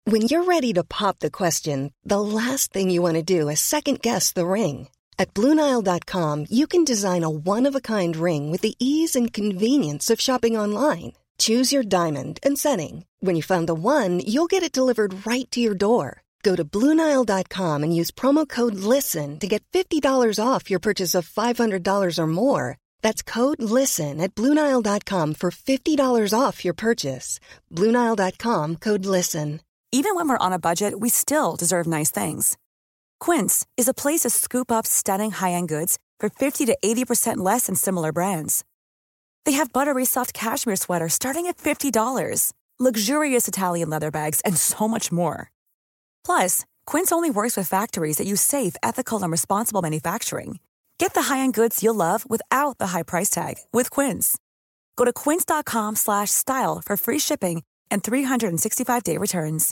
When you're ready to pop the question, the last thing you want to do is second-guess the ring. At BlueNile.com, you can design a one-of-a-kind ring with the ease and convenience of shopping online. Choose your diamond and setting. When you find the one, you'll get it delivered right to your door. Go to BlueNile.com and use promo code LISTEN to get $50 off your purchase of $500 or more. That's code LISTEN at BlueNile.com for $50 off your purchase. BlueNile.com, code LISTEN. Even when we're on a budget, we still deserve nice things. Quince is a place to scoop up stunning high-end goods for 50 to 80% less than similar brands. They have buttery soft cashmere sweaters starting at $50, luxurious Italian leather bags, and so much more. Plus, Quince only works with factories that use safe, ethical, and responsible manufacturing. Get the high-end goods you'll love without the high price tag with Quince. Go to quince.com/style for free shipping and 365-day returns.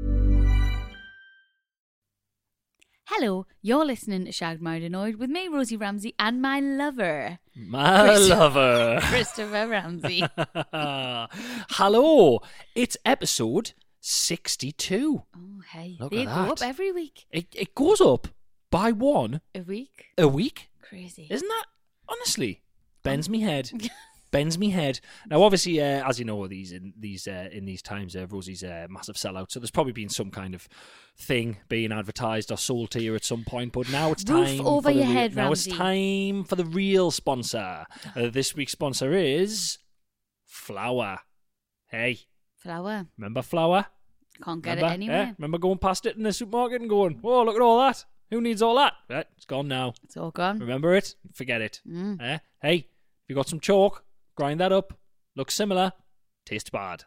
Hello, you're listening to Shagged, Married, Annoyed with me, Rosie Ramsey, and my lover. Lover. Christopher Ramsey. Hello, it's episode 62. Oh, hey. Look They at go that. up every week. It goes up by one A week? a week. Crazy. Isn't that, honestly, bends me head. Bends me head. Now, obviously, as you know, in these times, Rosie's a massive sellout. So there's probably been some kind of thing being advertised or sold to you at some point. But now it's Roof time over for the your head, now it's Ramsey. time for the real sponsor. This week's sponsor is Flour. Hey, Flour. remember Flour? Can't get Remember? it anywhere. Remember going past it in the supermarket and going, "Oh, look at all that! Who needs all that?" It's gone now. It's all gone. Remember it? Forget it. Hey, if you got some chalk, grind that up. Looks similar. Tastes bad.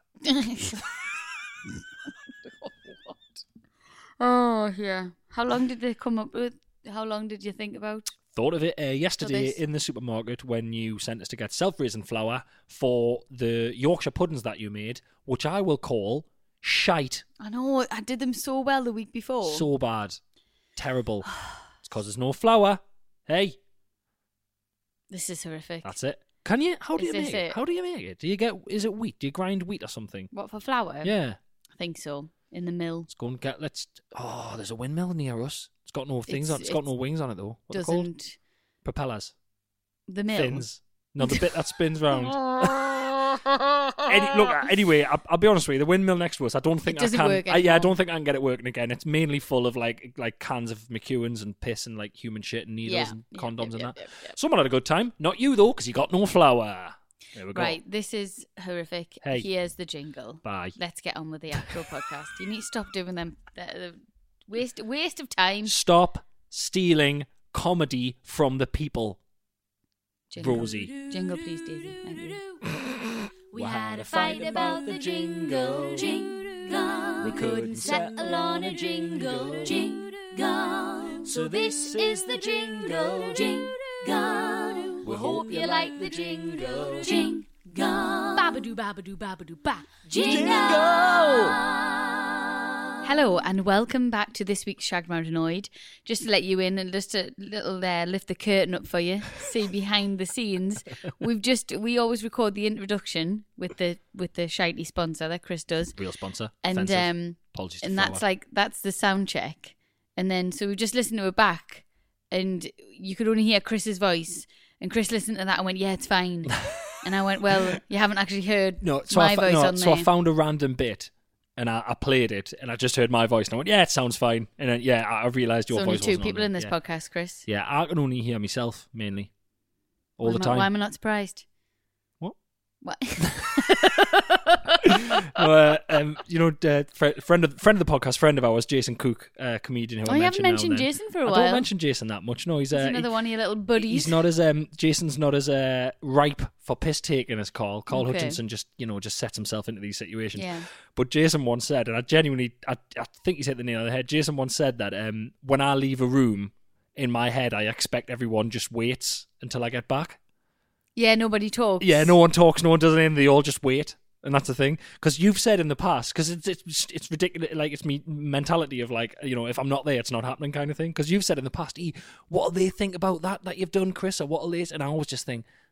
Oh, yeah. How long did they come up with? How long did you think about? Thought of it yesterday this. in the supermarket when you sent us to get self-raising flour for the Yorkshire puddings that you made, which I will call shite. I know, I did them so well the week before. So bad. Terrible. It's because there's no flour. Hey, This is horrific. that's it. Can you? How do Is you this make it? it? How do you make it? Do you get? Is it wheat? Do you grind wheat or something? What, for flour? Yeah. I think so. In the mill. Let's go and get. Oh, there's a windmill near us. It's got no things on. It's got no wings on it though. What are they called? Doesn't Propellers. the mill? Fins. No, the bit that spins round. Anyway, I'll be honest with you. The windmill next to us, I don't think It doesn't I can. work I anymore. don't think I can get it working again. It's mainly full of like cans of McEwen's and piss and like human shit and needles and condoms and that. Yep. Someone had a good time. Not you though, because you got no flour. There we go. Right, this is horrific. Hey. Here's the jingle. Bye. Let's get on with the actual podcast. You need to stop doing them. The waste of time. Stop stealing comedy from the people, Jingle. Rosie. Jingle, please, Daisy. Thank you. We had a fight about the jingle, jingle. We couldn't settle on a jingle, jingle. So this is the jingle, jingle. We hope you like the jingle, jingle. Babadoo, babadoo, babadoo, ba. Jingle! Hello and welcome back to this week's Shagged, Married, Annoyed. Just to let you in and just a little lift the curtain up for you, see behind the scenes. We always record the introduction with the shitey sponsor that Chris does, Real sponsor. and Offensive. Apologies to and Flour. that's the sound check, and then so we just listened to it back, and you could only hear Chris's voice, and Chris listened to that and went, "Yeah, it's fine," and I went, "Well, you haven't actually heard my voice on there." So I found a random bit. And I played it, and I just heard my voice, and I went, "Yeah, it sounds fine." And then, I realised your There's voice only two wasn't on people it. in this Yeah. podcast, Chris. Yeah, I can only hear myself mainly, all the Why time. am I not surprised? What? What? Friend of the podcast, friend of ours, Jason Cook, comedian who I You haven't mentioned mentioned now and then. Jason for a I while. don't mention Jason that much. No, he's He's another one of your little buddies. He's not as Jason's not as ripe for piss taking as Carl. Carl Okay. Hutchinson just sets himself into these situations. Yeah. But Jason once said, and I think he's hit the nail on the head. Jason once said that when I leave a room, in my head, I expect everyone just waits until I get back. Yeah, nobody talks. Yeah, no one talks, no one does anything. They all just wait. And that's the thing, because you've said in the past, because it's ridiculous, like it's me mentality of like, if I'm not there, it's not happening kind of thing. Because you've said in the past, what'll they think about that you've done, Chris, or what'll they? And I always just think,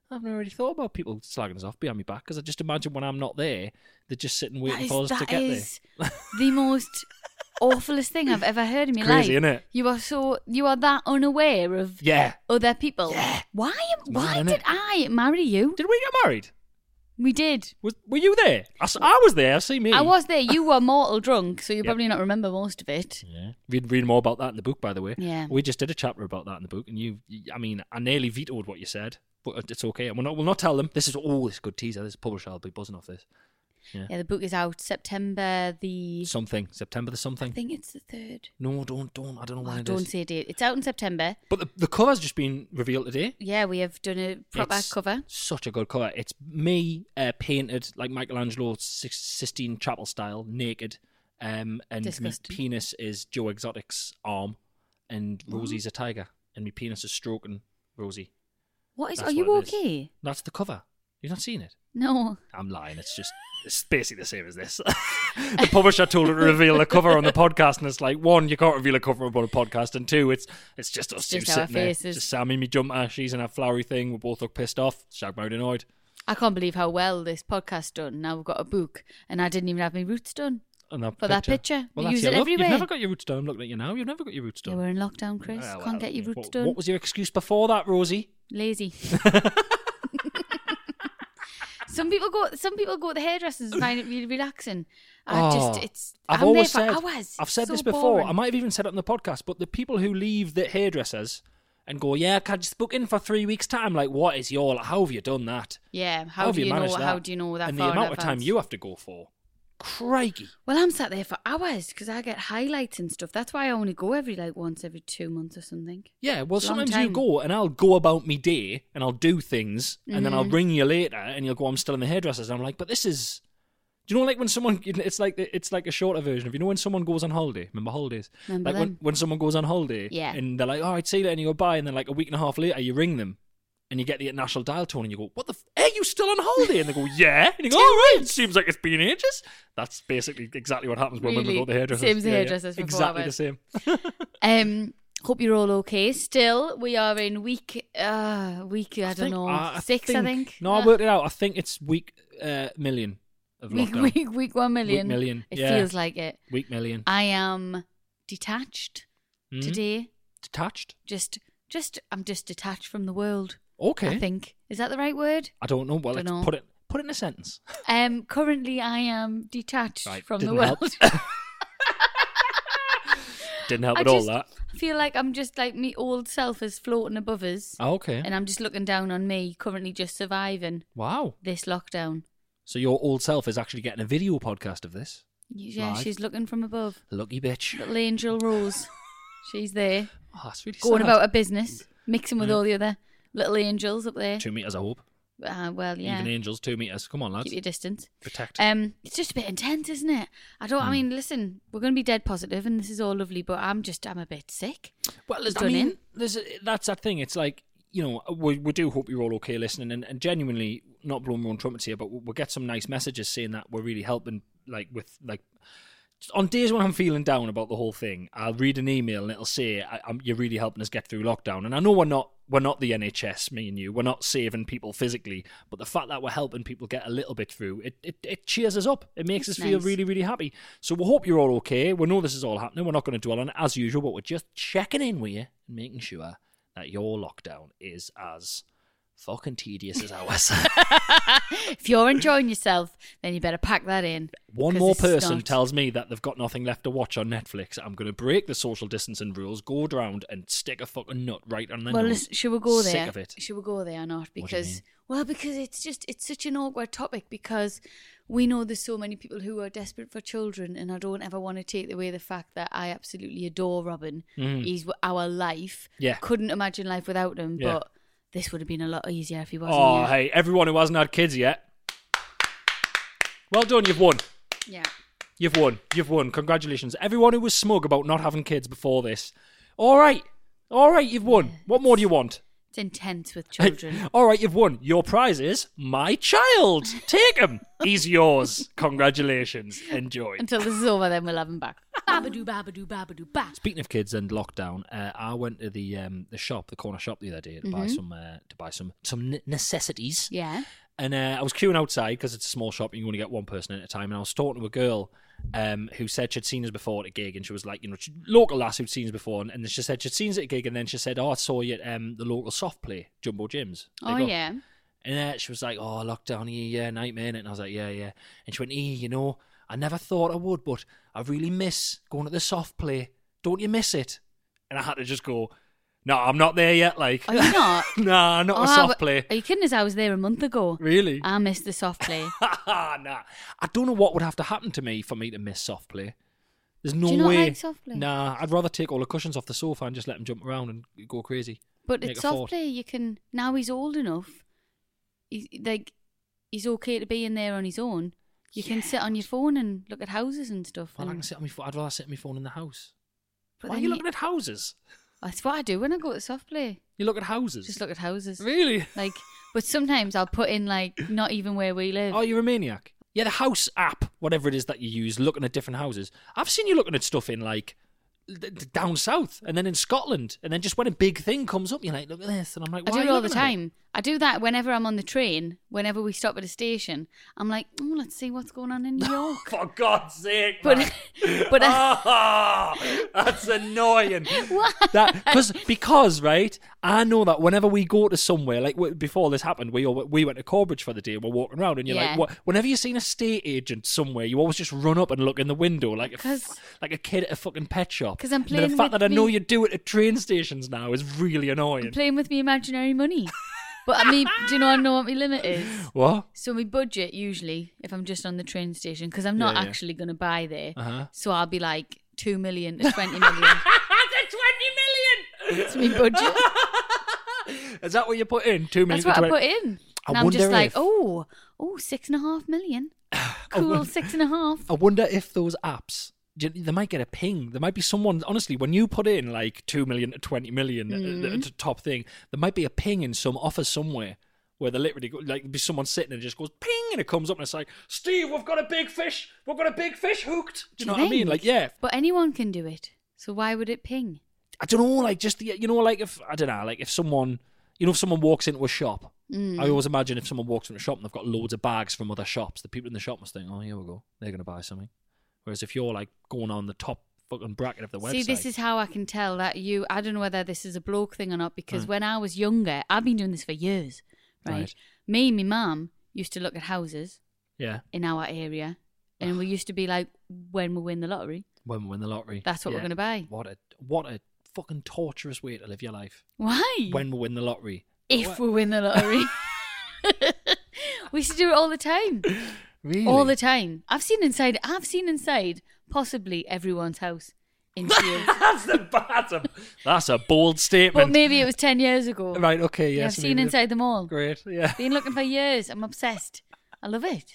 I've never really thought about people slagging us off behind my back, because I just imagine when I'm not there, they're just sitting waiting for us to get there. That is the most awfulest thing I've ever heard in my life. Crazy, isn't it? You are that unaware of other people. Yeah. Why Mad, did I marry you? Did we get married? We did. Were you there? I was there. See me. I was there. You were mortal drunk, so you probably not remember most of it. Yeah. Read more about that in the book, by the way. Yeah. We just did a chapter about that in the book, and I nearly vetoed what you said, but it's okay. We'll not tell them. This is a good teaser. This publisher will be buzzing off this. Yeah, the book is out September the something. I think it's the 3rd. No, don't. I don't know when it is. Don't say a date. It's out in September. But the cover's just been revealed today. Yeah, we have done a proper cover. Such a good cover. It's me painted like Michelangelo Sistine Chapel style, naked. And my penis is Joe Exotic's arm, and Rosie's a tiger, and my penis is stroking Rosie. Are you okay? That's the cover. You've not seen it? No. I'm lying. It's basically the same as this. The publisher told her to reveal the cover on the podcast, and it's like, 1, you can't reveal a cover about a podcast, and 2, it's just us two sitting there. Just Sam in me jumper, she's in her flowery thing, we both look pissed off, Shag Married Annoyed. I can't believe how well this podcast's done. Now we've got a book, and I didn't even have my roots done. That picture. Well, we use it everywhere. You've never got your roots done. I'm looking at you now. You've never got your roots done. Yeah, we're in lockdown, Chris. Can't get your roots done. What was your excuse before that, Rosie? Lazy. Some people go to the hairdressers and find it really relaxing. I've said this before. Boring. I might have even said it on the podcast, but the people who leave the hairdressers and go, yeah, can I just book in for 3 weeks' time? Like, how have you done that? Yeah, how do you know that? And the amount of time you have to go for. Crikey. Well, I'm sat there for hours because I get highlights and stuff. That's why I only go once every 2 months or something. Yeah, well, sometimes you go and I'll go about me day and I'll do things and then I'll ring you later and you'll go, I'm still in the hairdressers. And I'm like, but this is... Do you know, like when someone... It's like a shorter version of, you know, when someone goes on holiday. Remember holidays? Remember like when someone goes on holiday and they're like, all right, see you later, and you go bye, and then like a week and a half later you ring them. And you get the international dial tone and you go, what the are you still on holiday? And they go, yeah. And you go, all right, seems like it's been ages. That's basically exactly what happens when women go to the hairdressers. Same as the hairdressers for exactly 4 hours. the same. Hope you're all okay. Still, we are in week, I don't know, 6, I think. No, I worked it out. I think it's week million of lockdown. Week 1 million. Week million, It feels like it. Week million. I am detached today. Detached? I'm just detached from the world. Okay. I think. Is that the right word? I don't know. Well, let's put it in a sentence. Currently, I am detached from the world. Didn't help at all, that. I feel like I'm just like me old self is floating above us. Oh, okay. And I'm just looking down on me, currently just surviving. Wow. This lockdown. So your old self is actually getting a video podcast of this? Yeah, live. She's looking from above. Lucky bitch. Little Angel Rose. She's there. Oh, that's really going sad. about her business, mixing with all the other little angels up there. 2 meters, I hope. Well, yeah. Even angels, 2 meters. Come on, lads. Keep your distance. Protect. It's just a bit intense, isn't it? I mean, listen, we're going to be dead positive and this is all lovely, but I'm a bit sick. Well, I mean, that's that thing. It's like, you know, we do hope you're all okay listening and genuinely, not blowing my own trumpets here, but we'll get some nice messages saying that we're really helping, on days when I'm feeling down about the whole thing, I'll read an email and it'll say, you're really helping us get through lockdown. And I know we're not the NHS, me and you. We're not saving people physically. But the fact that we're helping people get a little bit through, it cheers us up. It makes us feel really, really happy. So we hope you're all okay. We know this is all happening. We're not going to dwell on it as usual, but we're just checking in with you and making sure that your lockdown is as fucking tedious as ours. If you're enjoying yourself, then you better pack that in. One more person tells me that they've got nothing left to watch on Netflix. I'm going to break the social distancing rules, go around and stick a fucking nut right on the nose. Well, should we go there? Sick of it. Should we go there or not? Because it's such an awkward topic because we know there's so many people who are desperate for children, and I don't ever want to take away the fact that I absolutely adore Robin. He's our life. Yeah. Couldn't imagine life without him, Yeah. but this would have been a lot easier if he wasn't Oh, here. hey, everyone who hasn't had kids yet. Well done, you've won. Yeah. You've won. Congratulations. Everyone who was smug about not having kids before this. All right, you've won. What more do you want? It's intense with children. All right, you've won. Your prize is my child. Take him. He's yours. Congratulations. Enjoy. Until this is over, then we'll have him back. Babadoo, babadoo, babadoo, ba. Speaking of kids and lockdown, I went to the shop, the corner shop, the other day to buy some necessities. Yeah. And I was queuing outside because it's a small shop and you only get one person at a time. And I was talking to a girl who said she'd seen us before at a gig, and she was like, local lass who'd seen us before, and she said she'd seen us at a gig, and then she said, I saw you at the local soft play, Jumbo Gyms. Oh, yeah. And she was like, lockdown, yeah, nightmare. And I was like, yeah. And she went, I never thought I would, but I really miss going to the soft play. Don't you miss it? And I had to just go, no, I'm not there yet. Like, Are you not? Nah, not a soft play. Are you kidding us? I was there a month ago. Really? I missed the soft play. Nah. I don't know what would have to happen to me for me to miss soft play. There's no Do you not way. like soft play? Nah, I'd rather take all the cushions off the sofa and just let him jump around and go crazy. But Make it's a soft fort. play. You can, now he's old enough. He's okay to be in there on his own. You can sit on your phone and look at houses and stuff. Well, I and- can sit on my phone. I'd rather sit on my phone in the house. but Why are then you looking at houses? That's what I do when I go to soft play. You look at houses? Just look at houses. Really? But sometimes I'll put in not even where we live. Oh, you're a maniac. Yeah, the house app, whatever it is that you use, looking at different houses. I've seen you looking at stuff in down south and then in Scotland, and then just when a big thing comes up, you're like, look at this, and I'm like, I why do are it you all the looking at it? time. I do that whenever I'm on the train. Whenever we stop at a station, I'm like, let's see what's going on in New York. For God's sake, But- man. but That's annoying. Why? Because right, I know that whenever we go to somewhere, like before this happened, we went to Corbridge for the day and we're walking around, and you're Yeah. like, what? Whenever you've seen a estate agent somewhere, you always just run up and look in the window like a kid at a fucking pet shop. 'Cause I'm And the playing fact with that I know me- you do it at train stations now is really annoying. I'm playing with me imaginary money. But I mean, do you know what my limit is? What? So my budget usually, if I'm just on the train station, because I'm not Yeah, yeah. actually going to buy there, Uh-huh. so I'll be like 2 million to 20 million. That's 20 million. That's my budget. Is that what you put in? 2 million. That's what to I 20? put in. I And I'm just wonder like, if- 6.5 million. Cool, 6.5. I wonder if those apps, they might get a ping. There might be someone, honestly, when you put in 2 million to 20 million, the top thing, there might be a ping in some office somewhere where they literally go, be someone sitting and it just goes ping, and it comes up and it's like, Steve, we've got a big fish hooked. Do you know what I mean? think? Yeah. But anyone can do it. So why would it ping? I don't know, if someone, if someone walks into a shop, I always imagine if someone walks into a shop and they've got loads of bags from other shops, the people in the shop must think, oh, here we go, they're going to buy something. Whereas if you're going on the top fucking bracket of the website. See, this is how I can tell that I don't know whether this is a bloke thing or not, because when I was younger, I've been doing this for years, right? Me and my mum used to look at houses Yeah. in our area, and we used to be like, when we win the lottery, When we win the lottery. that's what we're going to buy. What a fucking torturous way to live your life. Why? When we win the lottery. If we win the lottery. We used to do it all the time. Really? All the time. I've seen inside possibly everyone's house in Shields. That's a bold But statement. maybe it was 10 years ago. Right, okay, Yeah, yes. I've seen inside them all. Great, yeah. Been looking for years. I'm obsessed. I love it.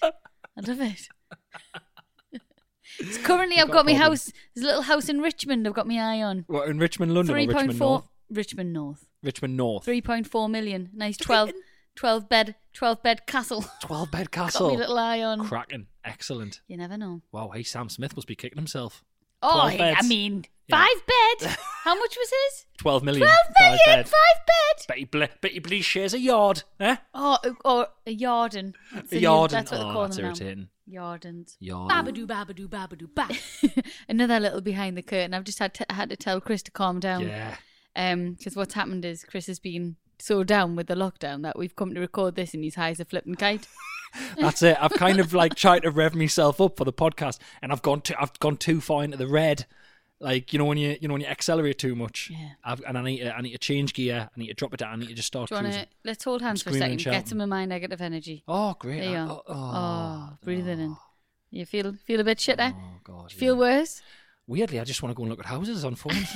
So currently, I've got my house. There's a little house in Richmond. I've got my eye on. What, in Richmond, London, or Richmond 3.4 North? Richmond North. Richmond North. 3.4 million. Nice 12 bed castle. 12-bed Got castle. my little eye on. Cracking. Excellent. You never know. Wow, hey, Sam Smith must be kicking himself. Oh, 12 I beds. mean, Yeah. 5 bed. How much was his? 12 million. 12 million, 5 bed. bed. Bet you bleed shares a yard, eh? Oh, or a Yarden. That's A the yard. That's what they call that's them now. irritating. Yardens. Yard. Babadoo, babadoo, babadoo, ba. Another little behind the curtain. I've just had to tell Chris to calm down. Yeah. Because what's happened is Chris has been so down with the lockdown that we've come to record this and he's high as a flipping kite. That's it. I've kind of tried to rev myself up for the podcast, and I've gone too far into the red. When you accelerate too much. Yeah. And I need to change gear. I need to drop it down. I need to just start Do you want cruising. to let's hold hands for a Screaming and second? Get shouting. some of my negative energy. Oh, great. There you are. Oh, Breathing in. You feel a bit shitter? Oh, God. Do you feel worse? Weirdly, I just want to go and look at houses on phones.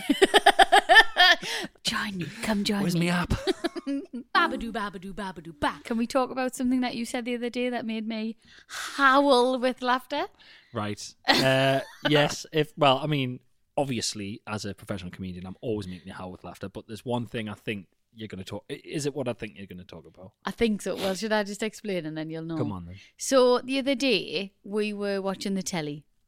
Join me. Come join Where's me. my app? Babadoo, babadoo, babadoo, ba. Can we talk about something that you said the other day that made me howl with laughter? Right. Yes. Obviously, as a professional comedian, I'm always making you howl with laughter. But there's one thing I think you're going to talk. Is it what I think you're going to talk about? I think so. Well, should I just explain and then you'll know? Come on then. So the other day we were watching the telly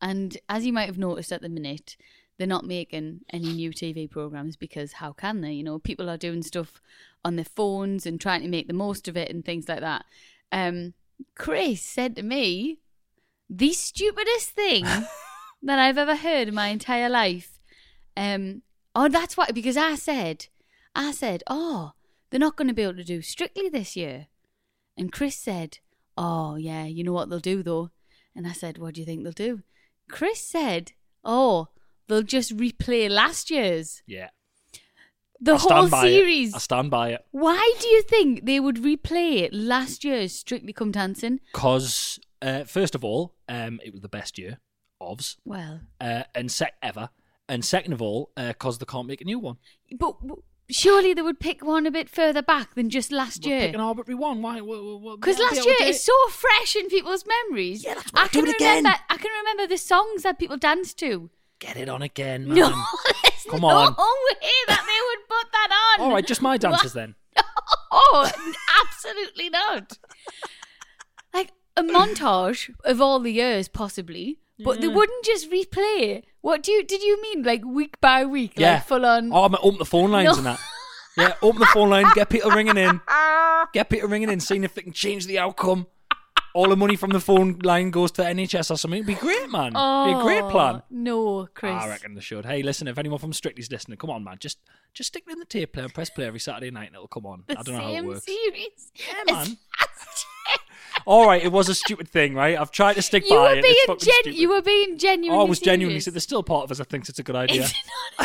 And as you might have noticed at the minute, they're not making any new TV programmes because how can they? You know, people are doing stuff on their phones and trying to make the most of it and things like that. Chris said to me, the stupidest thing that I've ever heard in my entire life. That's why, because I said, oh, they're not going to be able to do Strictly this year. And Chris said, oh, yeah, you know what they'll do though? And I said, what do you think they'll do? Chris said, oh, they'll just replay last year's. Yeah. The whole series. I stand by it. Why do you think they would replay last year's Strictly Come Dancing? Because, first of all, it was the best year ofs. Well. And ever. And second of all, because they can't make a new one. But surely they would pick one a bit further back than just last year. Pick an arbitrary one. Why? Because last year is so fresh in people's memories. Yeah, that's why I can remember. I can remember the songs that people danced to. Get it on again, man. No, come on. No way that they would put that on. All right, just my dances then. Oh, absolutely not. Like a montage of all the years, possibly, but they wouldn't just replay. What did you mean? Like week by week, yeah, like full on. Oh, I'm open the phone lines and that. Yeah, open the phone line, get people ringing in, seeing if they can change the outcome. All the money from the phone line goes to NHS or something. It'd be great, man. It'd be a great plan. No, Chris. I reckon they should. Hey, listen, if anyone from Strictly's listening, come on, man. Just stick it in the tape player and press play every Saturday night and it'll come on. I don't know how it works. Series. Yeah, man. All right, it was a stupid thing, right? I've tried to stick by it. It's fucking stupid. You were being genuinely I was serious. genuinely serious. There's still part of us that thinks it's a good idea. It's not a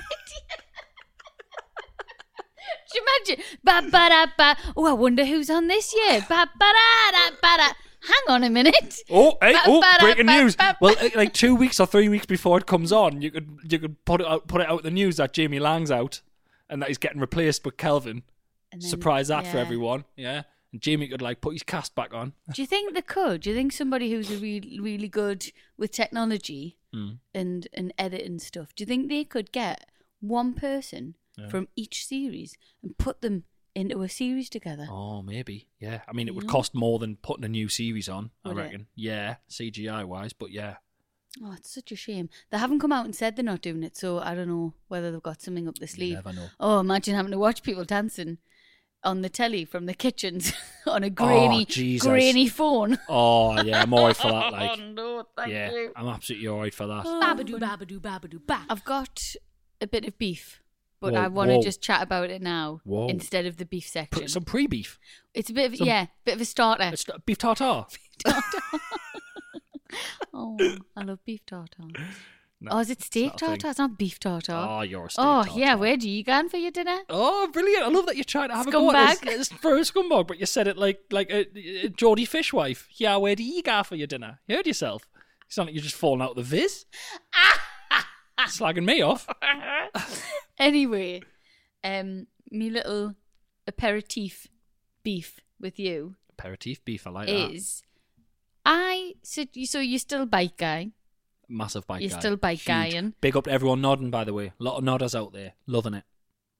good idea. Imagine. Ba-ba-da-ba. Oh, I wonder who's on this year. Ba-ba-da-da-ba-da. Hang on a minute. Oh, hey, breaking news. Well, like 2 weeks or 3 weeks before it comes on, you could put it out in the news that Jamie Lang's out and that he's getting replaced with Kelvin. Then, surprise that for everyone. Yeah. And Jamie could like put his cast back on. Do you think they could? Do you think somebody who's really good with technology and editing stuff, do you think they could get one person from each series and put them into a series together? Oh, maybe. Yeah. I mean, it would cost more than putting a new series on, I reckon. Yeah, CGI wise, but yeah. Oh, it's such a shame. They haven't come out and said they're not doing it, so I don't know whether they've got something up their sleeve. You never know. Oh, imagine having to watch people dancing on the telly from the kitchens on a grainy phone. Oh, yeah, I'm all right for that. Like, oh, no, thank you. I'm absolutely all right for that. Babadoo, babadoo, babadoo, ba. I've got a bit of beef, but I want to just chat about it now instead of the beef section. Some pre-beef. It's a bit of bit of a starter. It's beef tartare. Oh, I love beef tartare. No, is it steak tartare? It's not beef tartare. Oh, you're a steak tartare. Oh, yeah. Where do you go for your dinner? Oh, brilliant. I love that you're trying to have scumbag. A go at for a scumbag, but you said it like a Geordie Fishwife. Yeah, where do you go for your dinner? You heard yourself. You sound like you're just falling out of the viz. Slagging me off. Anyway, me little aperitif beef with you. Aperitif beef, I like that. So you're still bike guy. Massive bike guy. You're still bike guying. Big up to everyone nodding, by the way. A lot of nodders out there. Loving it.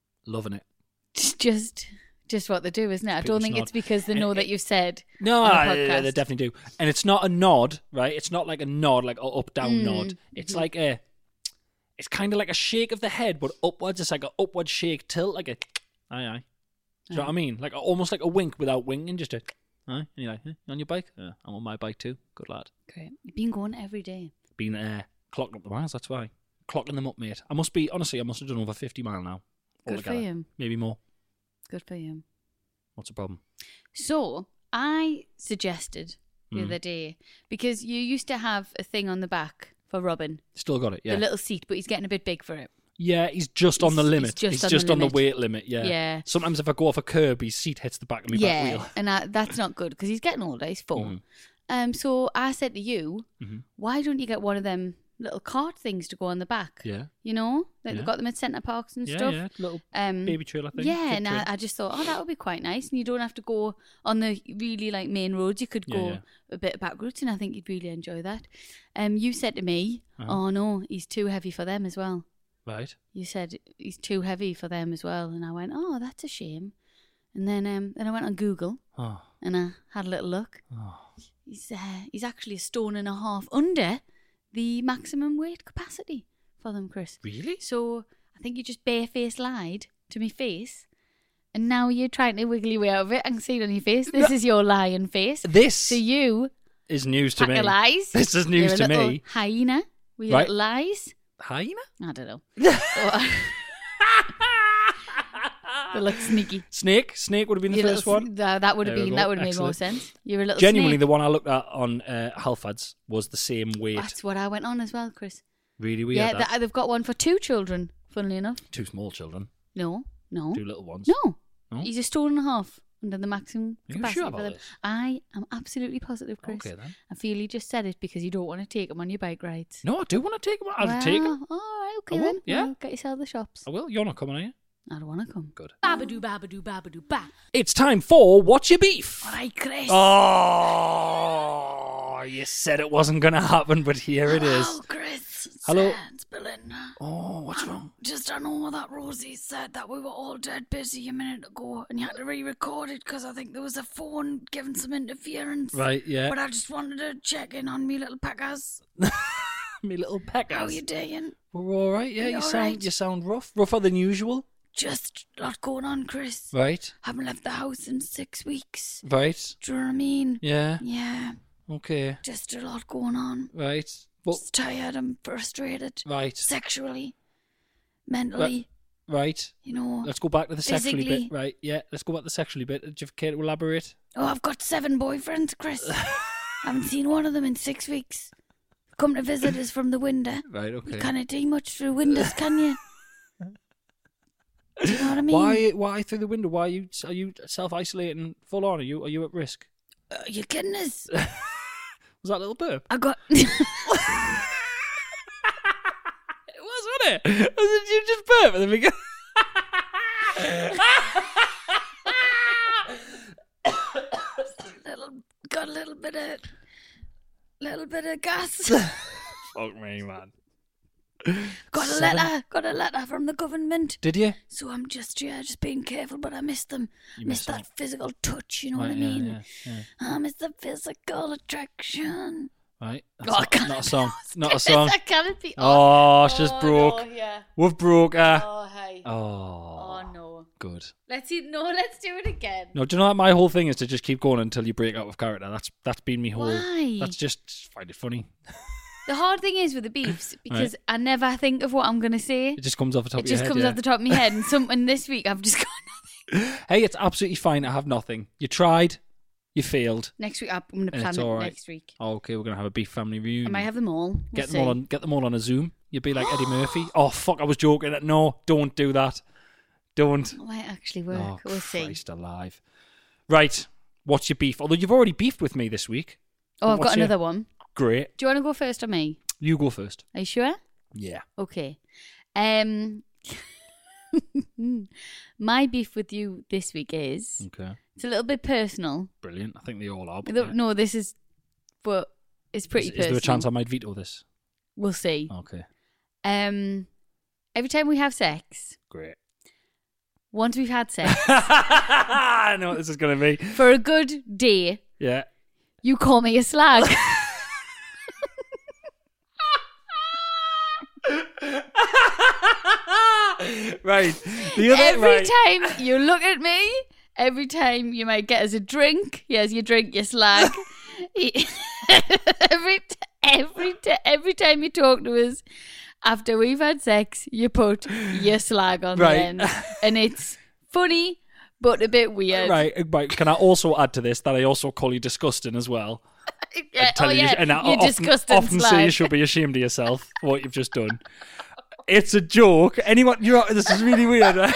Just what they do, isn't it? I don't think it's because they know that you've said no, on a podcast. They definitely do. And it's not a nod, right? It's not like a nod, like an up-down nod. It's like it's kind of like a shake of the head, but upwards. It's like an upward shake tilt, like a aye. Do you know what I mean? Like almost like a wink without winking, just a aye. And you're like, on your bike? I'm on my bike too. Good lad. Great. You've been going every day. Been clocking up the miles, that's why. Clocking them up, mate. I must have done over 50 miles now. Good for you. Maybe more. Good for you. What's the problem? So, I suggested the other day, because you used to have a thing on the back for Robin. Still got it, yeah. The little seat, but he's getting a bit big for it. Yeah, he's just on the limit. He's just on the weight limit, yeah. Yeah. Sometimes if I go off a curb, his seat hits the back of my back wheel. And that's not good, because he's getting older, he's 4. So I said to you, why don't you get one of them little cart things to go on the back? Yeah. You know? Like they've got them at Centre Parks and stuff. Yeah, little baby trailer thing. Yeah, and I just thought, that would be quite nice. And you don't have to go on the really like main roads. You could go a bit back routes, and I think you'd really enjoy that. You said to me, oh no, he's too heavy for them as well. Right. You said he's too heavy for them as well. And I went, oh, that's a shame. And then I went on Google and I had a little look. He's actually 1.5 stone under the maximum weight capacity for them, Chris. Really? So I think you just barefaced lied to me face, and now you're trying to wiggle your way out of it. I can see it on your face. This is your lying face. This So you is news to pack me. of lies. This is news You're a to little me. hyena with your Right. little lies. Hyena? I don't know. They look sneaky. Snake would have been the Your first little one. That would have There we been. go. That would have made more Excellent. sense. You're a little Genuinely, snake. the one I looked at on Halfads was the same weight. That's what I went on as well, Chris. Really weird. Yeah, that. they've got one for 2 children. Funnily enough. 2 small children, No. 2 little ones. No. No? He's a stone and a half under the maximum Are you capacity sure for about them. this? I am absolutely positive, Chris. Okay then. I feel you just said it because you don't want to take them on your bike rides. No, I do want to take them. I'll take them. All right, okay I will, then. yeah. Well, get yourself the shops. I will. You're not coming, are you? I don't want to come. Good. Babadoo, babadoo, babadoo, ba. It's time for What's Your Beef? All right, Chris. Oh, you said it wasn't going to happen, but here it is. Oh, Chris. Hello. It's Belinda. Oh, what's wrong? I know that Rosie said that we were all dead busy a minute ago and you had to re-record it because I think there was a phone giving some interference. Right, yeah. But I just wanted to check in on me little packers. Me little peckers. How you doing? We're all right, yeah. You all right? You sound rougher than usual. Just a lot going on, Chris. Right, Haven't left the house in 6 weeks. right. Do you know what I mean? Yeah, Yeah, okay, just a lot going on. right. Well, Just tired, I'm frustrated. right, Sexually, mentally, right. you know. Let's go back to the sexually Physically. bit. Right, yeah. Let's go back to the sexually bit. Do you care to elaborate? Oh, I've got 7 boyfriends, Chris. Haven't seen one of them in 6 weeks. Come to visit us from the window. Right, You okay. can't see much through windows, can you? Do you know what I mean? Why through the window? Why are you self-isolating full on? Are you at risk? You kidding us? Was that a little burp? I got... It was, wasn't it? Did you just burp at the beginning? got a little bit of gas. Fuck me, man. Got a letter from the government. Did you? So I'm just being careful, but I miss them. You Miss miss that physical touch, you know Right, what I yeah, mean? yeah. I miss the physical attraction. Right. Oh, That's I can't not a song. Not a song. That can't be. Oh, she's broke. No, yeah. We've broke her. Oh, hey. Oh, Oh, no. good. Let's do it again. No, do you know what my whole thing is to just keep going until you break out of character. That's been me whole. Why? That's just find it funny. The hard thing is with the beefs, because I never think of what I'm going to say. It just comes off the top It of your just head. comes yeah. off the top of my head. And this week I've just got nothing. Hey, it's absolutely fine. I have nothing. You tried. You failed. Next week I'm going to And plan it's it all right. next week. Oh, okay, we're gonna have a beef family reunion. I might have them all. We'll Get see. them all on a Zoom. You'd be like Eddie Murphy. Oh fuck, I was joking. No, don't do that. Don't. It might actually work. Oh, We'll see. Christ alive. Right. What's your beef? Although you've already beefed with me this week. Oh, I've What's got your- another one. Great. Do you want to go first or me? You go first. Are you sure? Yeah. Okay. My beef with you this week is Okay. it's a little bit personal. Brilliant. I think they all are. but No, this is, but it's pretty is personal. there a chance I might veto this? We'll see. Okay. Every time we have sex, Great. once we've had sex, I know what this is going to be. for a good day, Yeah. you call me a slag. Right. The other Every time you look at me, every time you might get us a drink, here's your drink, you slag. every time you talk to us after we've had sex, you put your slag on Right. the end. And it's funny, but a bit weird. Right. Can I also add to this that I also call you disgusting as well? Yeah. Tell Oh, you, yeah. and I You're disgusting often say slag. you should be ashamed of yourself for what you've just done. It's a joke. This is really weird. Right?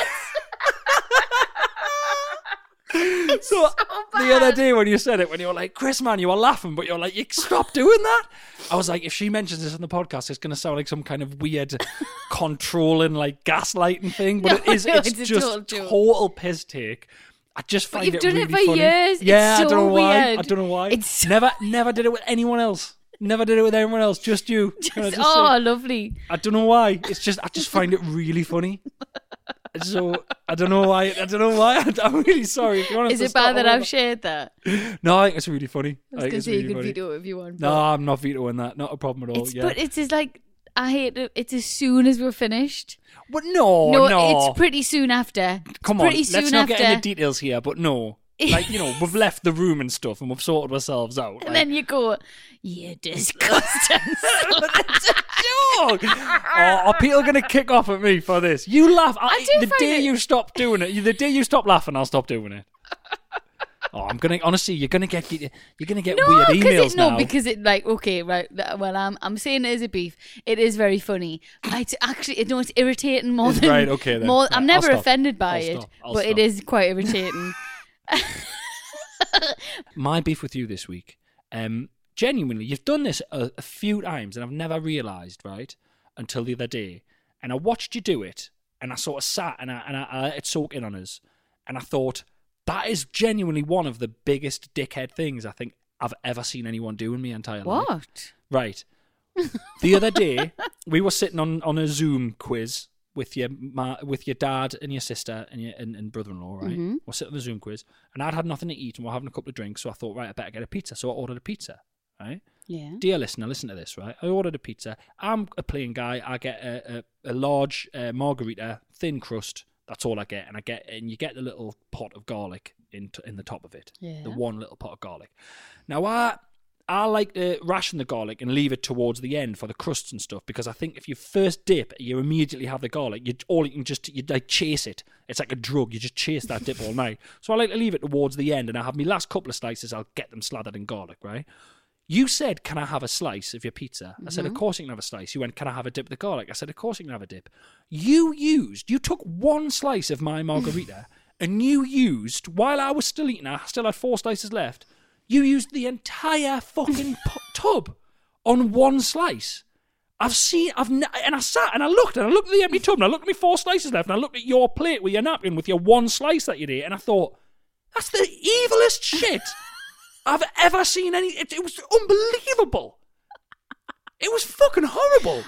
So the other day when you said it, when you were like, Chris, man, you were laughing, but you're like, you stop doing that. I was like, if she mentions this on the podcast, it's going to sound like some kind of weird controlling, like gaslighting thing. But No, it's no, it's a just total joke. total piss take. I just But find you've it done really it for funny. years. Yeah, It's I don't so know why. weird. I don't know why. It's so- Never did it with anyone else. Never did it with anyone else. Just you. Can I just say? Oh, lovely. I don't know why. It's just I just find it really funny. So I don't know why. I'm really sorry. If you want us Is to it stop bad that or I've whatever. shared that? No, I think it's really funny. I was going to say you could veto it if you want. No, but I'm not vetoing that. Not a problem at all. Yeah. But it's just like, I hate it. It's as soon as we're finished. But no. It's pretty soon after. Come on, pretty soon let's not after. get into details here. But no, like we've left the room and stuff, and we've sorted ourselves out. And then you go, you disgusting. It's a joke. Are people going to kick off at me for this? You laugh. The day you stop doing it, the day you stop laughing, I'll stop doing it. I'm gonna honestly. You're gonna get weird emails now. No, because it like okay, right. Well, I'm saying it as a beef. It is very funny. It's actually it's irritating more than right. Okay, then. more. Right, I'm never I'll stop. offended by I'll it, stop. I'll but stop. it is quite irritating. My beef with you this week. Genuinely, you've done this a few times, and I've never realised, right, until the other day. And I watched you do it, and I sort of sat and I let it soak in on us, and I thought that is genuinely one of the biggest dickhead things I think I've ever seen anyone do in my entire life. What? Right. The other day, we were sitting on a Zoom quiz with your dad and your sister and your and brother-in-law, right? Mm-hmm. We're sitting on the Zoom quiz, and I'd had nothing to eat, and we're having a couple of drinks, so I thought, right, I better get a pizza. So I ordered a pizza, right? Yeah. Dear listener, listen to this, right? I ordered a pizza. I'm a plain guy. I get a large margarita, thin crust. That's all I get, and you get the little pot of garlic in the top of it. Yeah. The one little pot of garlic. Now I like to ration the garlic and leave it towards the end for the crusts and stuff, because I think if you first dip, you immediately have the garlic. You like chase it. It's like a drug. You just chase that dip all night. So I like to leave it towards the end, and I have my last couple of slices. I'll get them slathered in garlic, right? You said, can I have a slice of your pizza? I said, of course you can have a slice. You went, can I have a dip of the garlic? I said, of course you can have a dip. You took one slice of my margarita and you used, while I was still eating, I still had 4 slices left, you used the entire fucking tub on one slice. I sat and I looked at the empty tub and I looked at my 4 slices left and I looked at your plate with your napkin with your one slice that you ate, and I thought, that's the evilest shit I've ever seen. It was unbelievable. It was fucking horrible.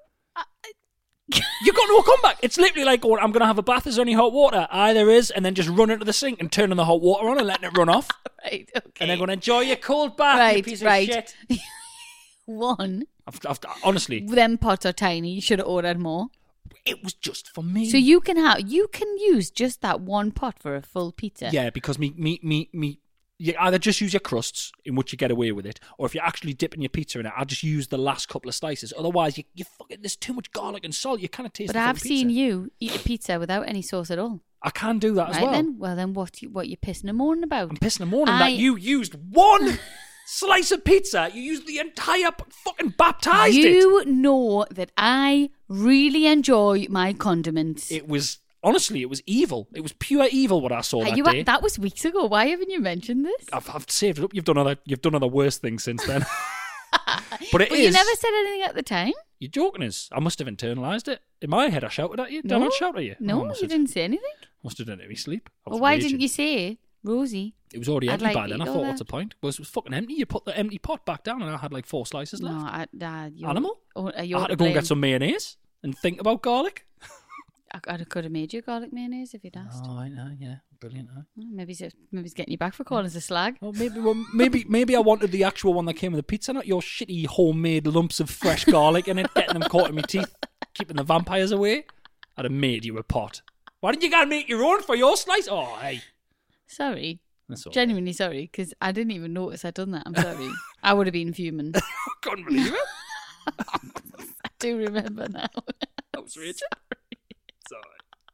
You got no comeback. It's literally like going, I'm going to have a bath. Is there any hot water? Aye, there is. And then just run into the sink and turning the hot water on and letting it run off. Right. Okay. And then going, enjoy your cold bath, you piece of shit. One. I've honestly, Them pots are tiny. You should have ordered more. it was just for me. So you can use just that one pot for a full pizza. Yeah, because you either just use your crusts, in which you get away with it, or if you're actually dipping your pizza in it, I'll just use the last couple of slices. Otherwise, you fucking, there's too much garlic and salt. You kind of taste. But the I've fucking seen pizza. you eat a pizza without any sauce at all. I can do that as Right well. then, well then, what you pissing and moaning about? I'm pissing and moaning that you used one slice of pizza. You used the entire fucking baptized it. You know that I really enjoy my condiments. It was, honestly, it was evil. It was pure evil what I saw that day. That was weeks ago. Why haven't you mentioned this? I've saved it up. You've done other worse things since then. But you never said anything at the time. You're joking us. I must have internalised it. In my head, I shouted at you. Did I not shout at you? No, you didn't say anything. Must have done it in my sleep. I was Well, why raging. didn't you say, Rosie? It was already I'd empty like by to then. I eat all thought, that. what's the point? Well, it was fucking empty. You put the empty pot back down and I had like 4 slices left. No, Animal? You're I had to to go and blame. get some mayonnaise and think about garlic. I could have made you garlic mayonnaise if you'd asked. Oh, I know, yeah. Brilliant, huh? Maybe he's getting you back for calling us a slag. Well, maybe I wanted the actual one that came with the pizza, not your shitty homemade lumps of fresh garlic and it getting them caught in my teeth, keeping the vampires away. I'd have made you a pot. Why didn't you gotta make your own for your slice? Oh, hey. Sorry. That's all right. Genuinely sorry, because I didn't even notice I'd done that. I'm sorry. I would have been fuming. Couldn't believe it. I do remember now. I was raging. It's all right.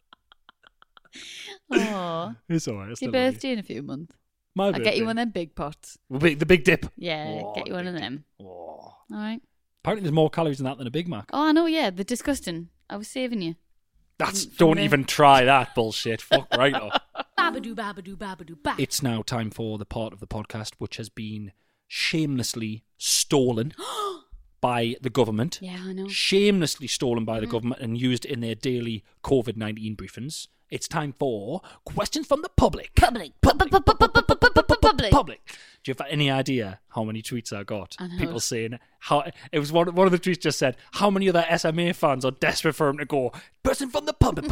Oh, It's all right. I it's still your love you. birthday in a few months. My I'll birthday. get you one of them big pots. The big dip. Yeah, Oh, get you one big of them. Oh. All right. Apparently there's more calories in that than a Big Mac. Oh, I know, yeah. They're disgusting. I was saving you. Don't even try that bullshit. Fuck right off. Babadoo, babadoo, babadoo, ba. It's now time for the part of the podcast which has been shamelessly stolen by the government. Yeah, I know. Shamelessly stolen by the government and used in their daily COVID-19 briefings. It's time for questions from the public. Public. public. Do you have any idea how many tweets I got? I know. People saying how it was one of the tweets just said, how many other SMA fans are desperate for him to go, person from the public.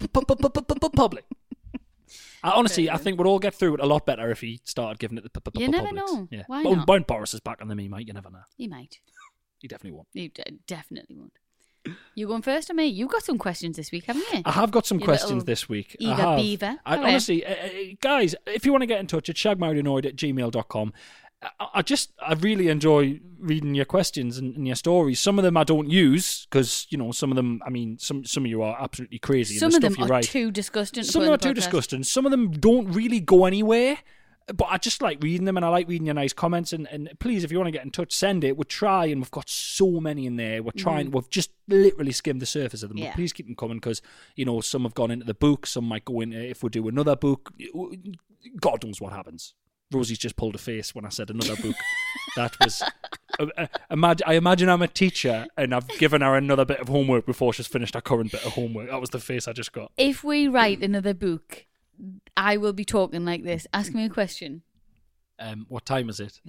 I think we'd all get through it a lot better if he started giving it the public. You never know. Yeah. Why But not? when Boris is back on the meme, you never know. You might. He definitely won't. You definitely won't. You going first or me? You got some questions this week, haven't you? I have got some You questions little this week. I eager have. beaver. Go ahead. Honestly, guys, if you want to get in touch, it's shagmarriedanoid@gmail.com. I really enjoy reading your questions and your stories. Some of them I don't use because, some of them, I mean, some of you are absolutely crazy. Some and of the them stuff you are write. too disgusting. Some of them are too disgusting. Some of them don't really go anywhere. But I just like reading them, and I like reading your nice comments. And please, if you want to get in touch, send it. We'll try, and we've got so many in there. We're trying. We've just literally skimmed the surface of them. Yeah. But please keep them coming because, some have gone into the book. Some might go into if we do another book. God knows what happens. Rosie's just pulled a face when I said another book. That was... I imagine I'm a teacher, and I've given her another bit of homework before she's finished her current bit of homework. That was the face I just got. If we write another book, I will be talking like this. Ask me a question. What time is it?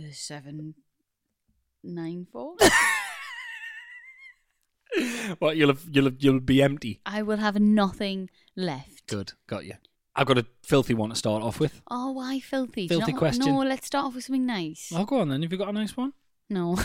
7:94. What, you'll be empty. I will have nothing left. Good, got you. I've got a filthy one to start off with. Oh, why filthy? Filthy question. No, let's start off with something nice. Oh, go on then. Have you got a nice one? No.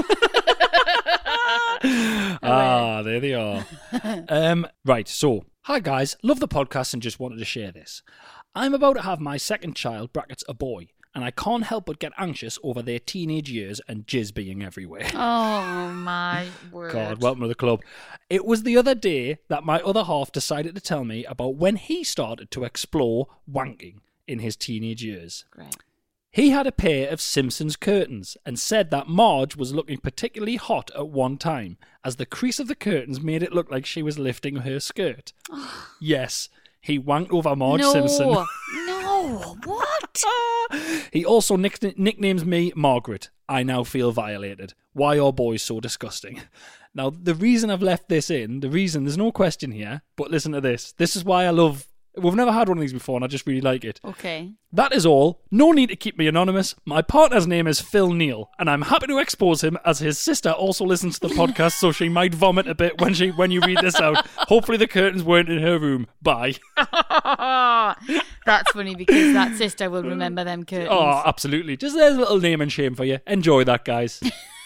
There they are. Right, so, hi guys, love the podcast and just wanted to share this. I'm about to have my second child, brackets a boy, and I can't help but get anxious over their teenage years and jizz being everywhere. Oh, my word. God, welcome to the club. It was the other day that my other half decided to tell me about when he started to explore wanking in his teenage years. Great. He had a pair of Simpsons curtains and said that Marge was looking particularly hot at one time, as the crease of the curtains made it look like she was lifting her skirt. Yes, he wanked over Marge Simpson. No, what? He also nicknames me Margaret. I now feel violated. Why are boys so disgusting? Now, the reason I've left this in, there's no question here, but listen to this. This is why I love... We've never had one of these before, and I just really like it. Okay. That is all. No need to keep me anonymous. My partner's name is Phil Neal, and I'm happy to expose him as his sister also listens to the podcast, so she might vomit a bit when you read this out. Hopefully the curtains weren't in her room. Bye. That's funny because that sister will remember them curtains. Oh, absolutely. Just there's a little name and shame for you. Enjoy that, guys.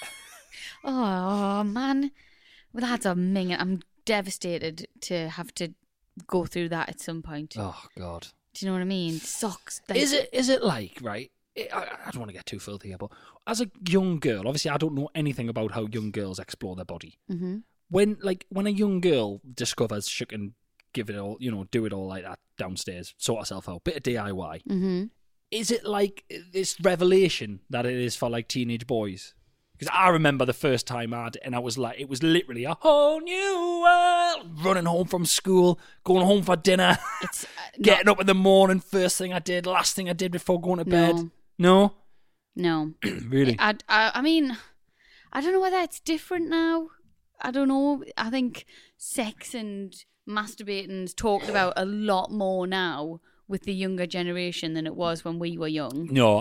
Oh, man. Well, that's a minging. I'm devastated to have to go through that at some point. Oh, God. Do you know what I mean? Sucks. Is it like, right? I don't want to get too filthy here, but as a young girl, obviously I don't know anything about how young girls explore their body. Mm-hmm. When a young girl discovers she can give it all, do it all like that downstairs, sort herself out, bit of DIY, Mm-hmm. is it like this revelation that it is for like teenage boys? Because I remember the first time and I was like, it was literally a whole new world. Running home from school, going home for dinner, It's getting up in the morning, first thing I did, last thing I did before going to bed. No? No. Really? I mean, I don't know whether it's different now. I don't know. I think sex and masturbating's talked about a lot more now with the younger generation than it was when we were young. No,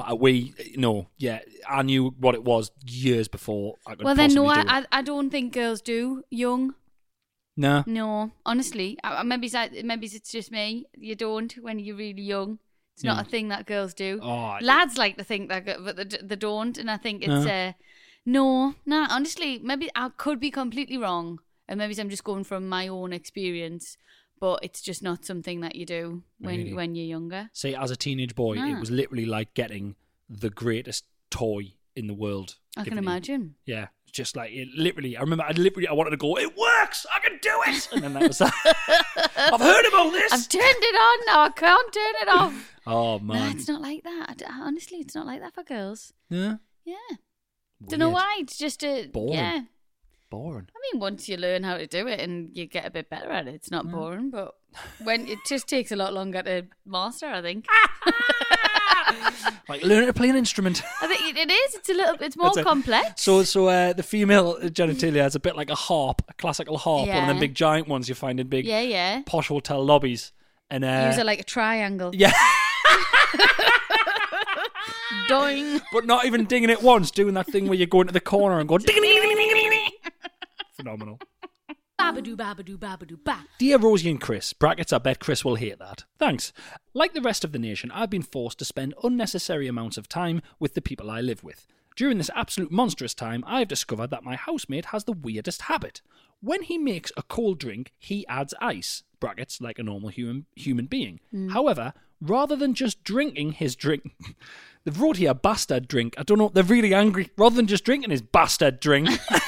I knew what it was years before I could Well, then, no, possibly do it. I don't think girls do young. No. No, honestly. Maybe it's just me. You don't when you're really young. It's not a thing that girls do. Oh, Lads like to think that, but they don't. And I think it's... honestly, maybe I could be completely wrong. And maybe I'm just going from my own experience. But it's just not something that you do when you're younger. See, as a teenage boy, it was literally like getting the greatest toy in the world. I can imagine. Yeah, just like it literally. I remember, I wanted to go. It works. I can do it. And then that was that. I've heard about this. I've turned it on now. I can't turn it off. Oh man, No, it's not like that. Honestly, it's not like that for girls. Yeah. Yeah. Don't know Weird. why. It's just Boring. Yeah. Boring. I mean, once you learn how to do it and you get a bit better at it, it's not boring. But when it just takes a lot longer to master, I think. Like learning to play an instrument. I think it is. It's more complex. So the female genitalia is a bit like a harp, a classical harp, one of them Yeah. big giant ones you find in big Yeah. posh hotel lobbies. And Use it like a triangle. yeah. Doing. But not even dinging it once, doing that thing where you go into the corner and go ding ding ding ding ding ding. Phenomenal. Babadoo, babadoo, babadoo, ba. Dear Rosie and Chris, brackets, I bet Chris will hate that. Thanks. Like the rest of the nation, I've been forced to spend unnecessary amounts of time with the people I live with. During this absolute monstrous time, I've discovered that my housemate has the weirdest habit. When he makes a cold drink, he adds ice, brackets, like a normal human being. However, rather than just drinking his drink... They've wrote here, bastard drink. I don't know, they're really angry. Rather than just drinking his bastard drink...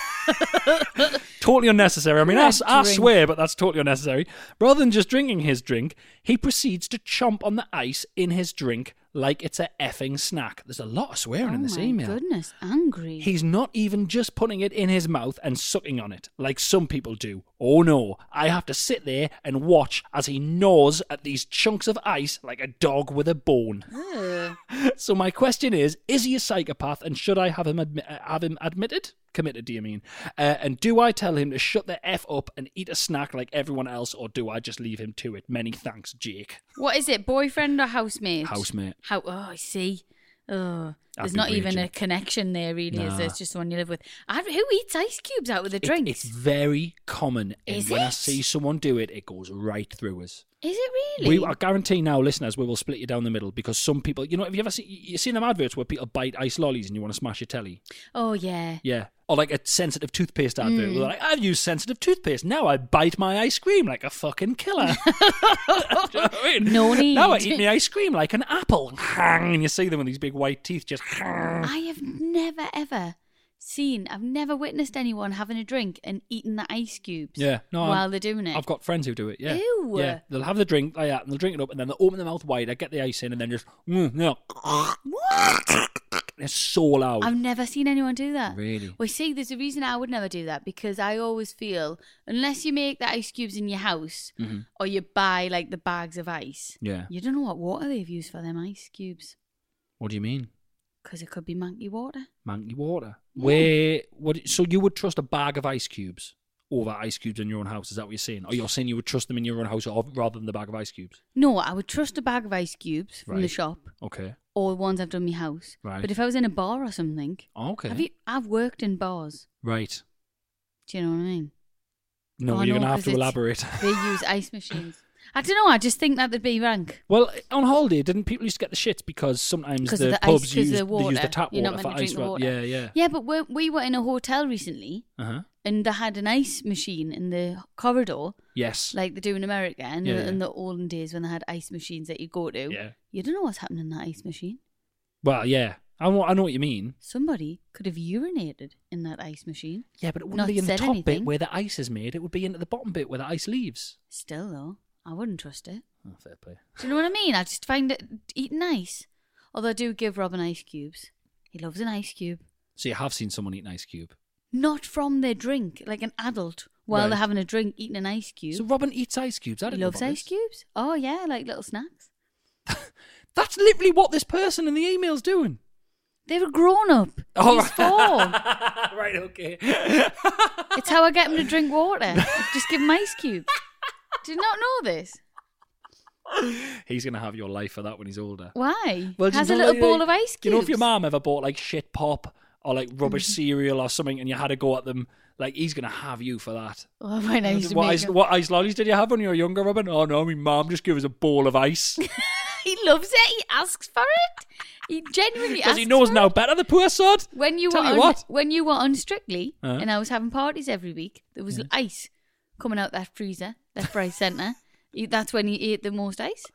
Totally unnecessary. I mean, I swear, but that's totally unnecessary. Rather than just drinking his drink, he proceeds to chomp on the ice in his drink like it's a effing snack. There's a lot of swearing in this email. Oh my goodness, angry. He's not even just putting it in his mouth and sucking on it, like some people do. Oh no, I have to sit there and watch as he gnaws at these chunks of ice like a dog with a bone. So my question is he a psychopath, and should I have him admitted? Committed, do you mean? And do I tell him to shut the F up and eat a snack like everyone else, or do I just leave him to it? Many thanks, Jake. What is it, boyfriend or housemate? Housemate. Oh, I see. Oh, there's I'd be not even raging. a connection there, really, is Nah. there? It's just the one you live with. Who eats ice cubes out with a drink? It's very common, and Is when I it? see someone do it, it goes right through us. Is it really? I guarantee now, listeners, we will split you down the middle, because some people, you know, have you ever seen them adverts where people bite ice lollies and you want to smash your telly? Oh, yeah. Yeah. Or like a sensitive toothpaste advert. Where they're like, I've used sensitive toothpaste. Now I bite my ice cream like a fucking killer. Do you know what I mean? No need. Now I eat my ice cream like an apple. And you see them with these big white teeth just... I have never, ever I've never witnessed anyone having a drink and eating the ice cubes Yeah, no, while they're doing it. I've got friends who do it, yeah. Ew. Yeah, they'll have the drink like that, and they'll drink it up, and then they'll open their mouth wider, get the ice in, and then just... What? It's so loud. I've never seen anyone do that. Really? Well, see, there's a reason I would never do that, because I always feel, unless you make the ice cubes in your house, or you buy, like, the bags of ice, Yeah. you don't know what water they've used for them ice cubes. What do you mean? Because it could be monkey water. Monkey water. Yeah. So you would trust a bag of ice cubes over ice cubes in your own house? Is that what you're saying? Or you're saying you would trust them in your own house rather than the bag of ice cubes? No, I would trust a bag of ice cubes from the Right. shop, Okay. or the ones I've done in my house. Right. But if I was in a bar or something, Okay. I've worked in bars. Right. Do you know what I mean? No, Oh, you're no, going to have 'cause to it's- elaborate. They use ice machines. I don't know. I just think that would be rank. Well, on holiday, didn't people used to get the shits because sometimes 'Cause of the the pubs ice, 'cause use of the they use water. the tap You're not water meant for to drink ice. the water. Yeah, yeah. Yeah, but we were in a hotel recently, and they had an ice machine in the corridor, Yes. like they do in America, and Yeah, yeah. in the olden days when they had ice machines that you go to. Yeah. You don't know what's happening in that ice machine. Well, yeah. I know what you mean. Somebody could have urinated in that ice machine. Yeah, but it wouldn't Not be in the said top bit anything. where the ice is made. It would be into the bottom bit where the ice leaves. Still, though, I wouldn't trust it. Oh, fair play. Do you know what I mean? I just find it eating ice. Although I do give Robin ice cubes. He loves an ice cube. So you have seen someone eat an ice cube. Not from their drink, like an adult, while Right. they're having a drink, eating an ice cube. So Robin eats ice cubes. I He didn't know loves about ice this. cubes. Oh, yeah, like little snacks. That's literally what this person in the email's doing. They're a grown up. Oh, He's 4. Right, okay. It's how I get him to drink water. Just give him ice cubes. Do you not know this? He's going to have your life for that when he's older. Why? Well, Has just a little like- bowl of ice cubes. You know, if your mum ever bought like shit pop or like rubbish cereal or something and you had to go at them, like he's going to have you for that. Oh, when I used to make him. What ice lollies did you have when you were younger, Robin? Oh no, my mum just gave us a bowl of ice. He loves it. He asks for it. He genuinely asks Because he knows for now it. better, the poor sod. When you Tell were you what. when you were on Strictly, Uh-huh. and I was having parties every week, there was ice coming out that freezer, that fry centre. That's when he ate the most ice.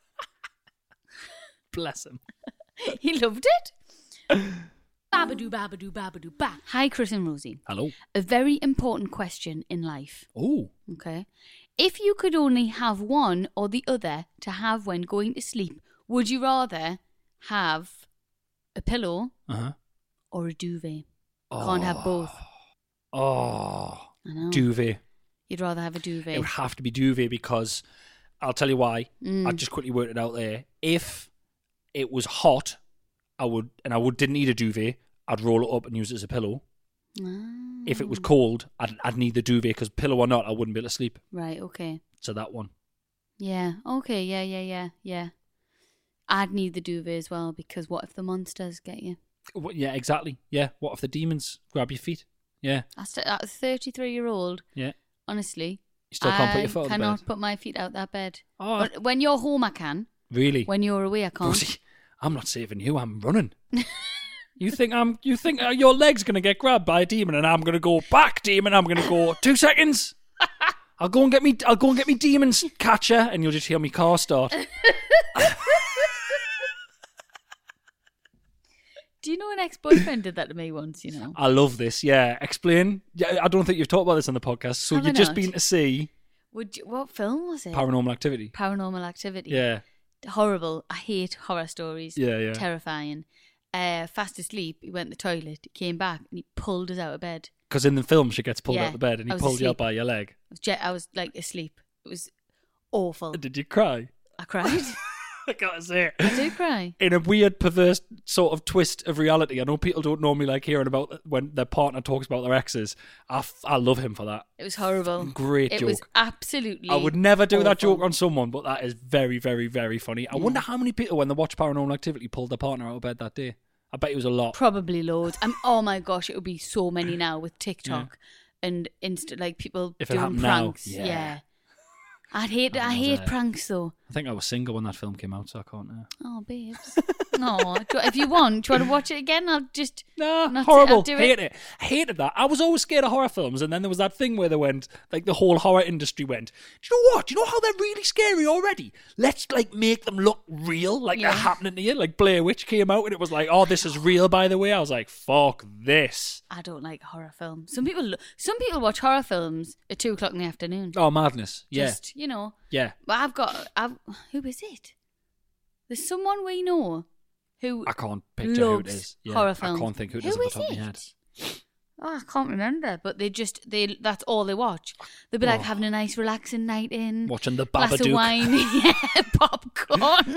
Bless him. He loved it. Babadoo, babadoo, babadoo, ba. Hi, Chris and Rosie. Hello. A very important question in life. Oh. Okay. If you could only have one or the other to have when going to sleep, would you rather have a pillow Uh-huh. or a duvet? Can't have both. Oh. I know. Duvet. You'd rather have a duvet. It would have to be duvet because I'll tell you why. Mm. I just quickly worked it out there. If it was hot, didn't need a duvet, I'd roll it up and use it as a pillow. Ah. If it was cold, I'd need the duvet because pillow or not, I wouldn't be able to sleep. Right, okay. So that one. Yeah, okay, yeah. I'd need the duvet as well, because what if the monsters get you? Yeah, exactly. Yeah. What if the demons grab your feet? Yeah. As a 33-year-old, Yeah. honestly, You still can't put your foot on the I cannot bed. put my feet out that bed. Oh. When you're home, I can. Really? When you're away, I can't. Rosie, I'm not saving you. I'm running. You think your leg's gonna get grabbed by a demon, and I'm gonna go back, demon. I'm gonna go 2 seconds. I'll go and get me demon's catcher, and you'll just hear me car start. Do you know an ex-boyfriend did that to me once, you know? I love this. Yeah, explain. Yeah, I don't think you've talked about this on the podcast. So Have I you've just not? been to see What film was it? Paranormal Activity. Paranormal Activity. Yeah, Horrible. I hate horror stories. Yeah. Terrifying. Fast asleep, he went to the toilet, he came back, and he pulled us out of bed. because in the film she gets pulled Yeah, out of bed, and I he was pulled you asleep. up by your leg. I was like asleep. It was awful. Did you cry? I cried. I gotta say, I do cry. in a weird, perverse sort of twist of reality. I know people don't normally like hearing about when their partner talks about their exes. I love him for that. It was horrible. Great It joke. was absolutely I would never do that awful. joke on someone, but that is very, very, very funny. I wonder how many people, when they watch Paranormal Activity, pulled their partner out of bed that day. I bet it was a lot. Probably loads. Oh my gosh, it would be so many now with TikTok and Insta, like people If it doing happened now, pranks. yeah. Yeah. I hate pranks though. I think I was single when that film came out, so I can't. Oh, babes. No, if you want, do you want to watch it again? I'll just Nah, not horrible. I'll do Hate it. Hated that. I was always scared of horror films, and then there was that thing where they went, like the whole horror industry went, do you know what? Do you know how they're really scary already? Let's like make them look real, like they're happening to you. Like Blair Witch came out, and it was like, oh, this is real, by the way. I was like, fuck this. I don't like horror films. Some people watch horror films at 2:00 in the afternoon. Oh, madness. Yeah. Just, you know. Yeah. But who is it? There's someone we know who I can't picture who it loves is. Yeah, horror films. I can't think who it is off the top of my head. Oh, I can't remember, but that's all they watch. They'll be like having a nice relaxing night in, Watching the glass of Babadook. wine, yeah, popcorn.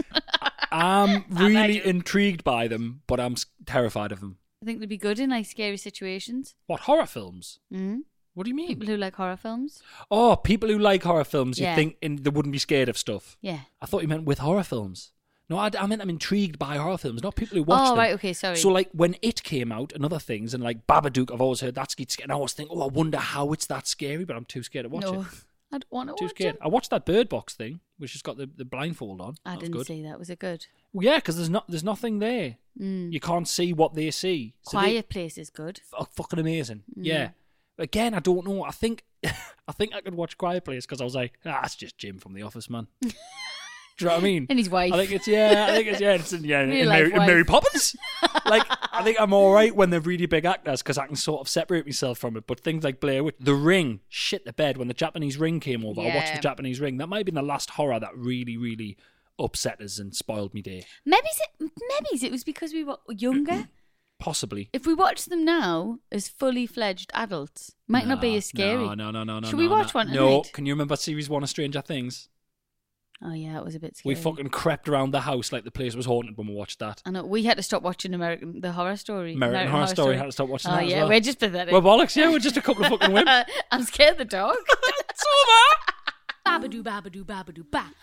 I'm really intrigued by them, but I'm terrified of them. I think they'd be good in like scary situations. What, horror films? Mm. What do you mean? People who like horror films. Oh, people who like horror films, you Yeah. think they wouldn't be scared of stuff. Yeah. I thought you meant with horror films. No, I meant I'm intrigued by horror films, not people who watch them. Oh, right, okay, sorry. So, like, when It came out and other things, and like Babadook, I've always heard that's scary. And I always think, oh, I wonder how it's that scary, but I'm too scared to watch no, it. I don't want to Too watch scared. it. I watched that Bird Box thing, which has got the blindfold on. I That was didn't good. see that. Was it good? Well, yeah, because there's nothing there. You can't see what they see. So Quiet Place is good. fucking amazing. Yeah. Again, I don't know. I think I could watch Quiet Place because I was like, it's just Jim from The Office, man. Do you know what I mean? And his wife. I think it's in Real life wife. Mary Poppins. Like, I think I'm all right when they're really big actors because I can sort of separate myself from it. But things like Blair Witch, The Ring, shit the bed. When the Japanese Ring came over, I watched Yeah. the Japanese Ring. That might have been the last horror that really, really upset us and spoiled me day. Maybe it was because we were younger. Possibly. If we watch them now as fully fledged adults, might not be as scary. No. Should we watch one No. tonight? Can you remember series 1 of Stranger Things? Oh yeah, it was a bit We scary. fucking crept around the house like the place was haunted when we watched that. I know we had to stop watching the Horror Story. American Horror Story had to stop watching Oh that as yeah, well. we're just pathetic. Well, bollocks, yeah, we're just a couple of fucking wimps. I'm scared of the dog. It's over! Babadoo, babadoo, babadoo, ba.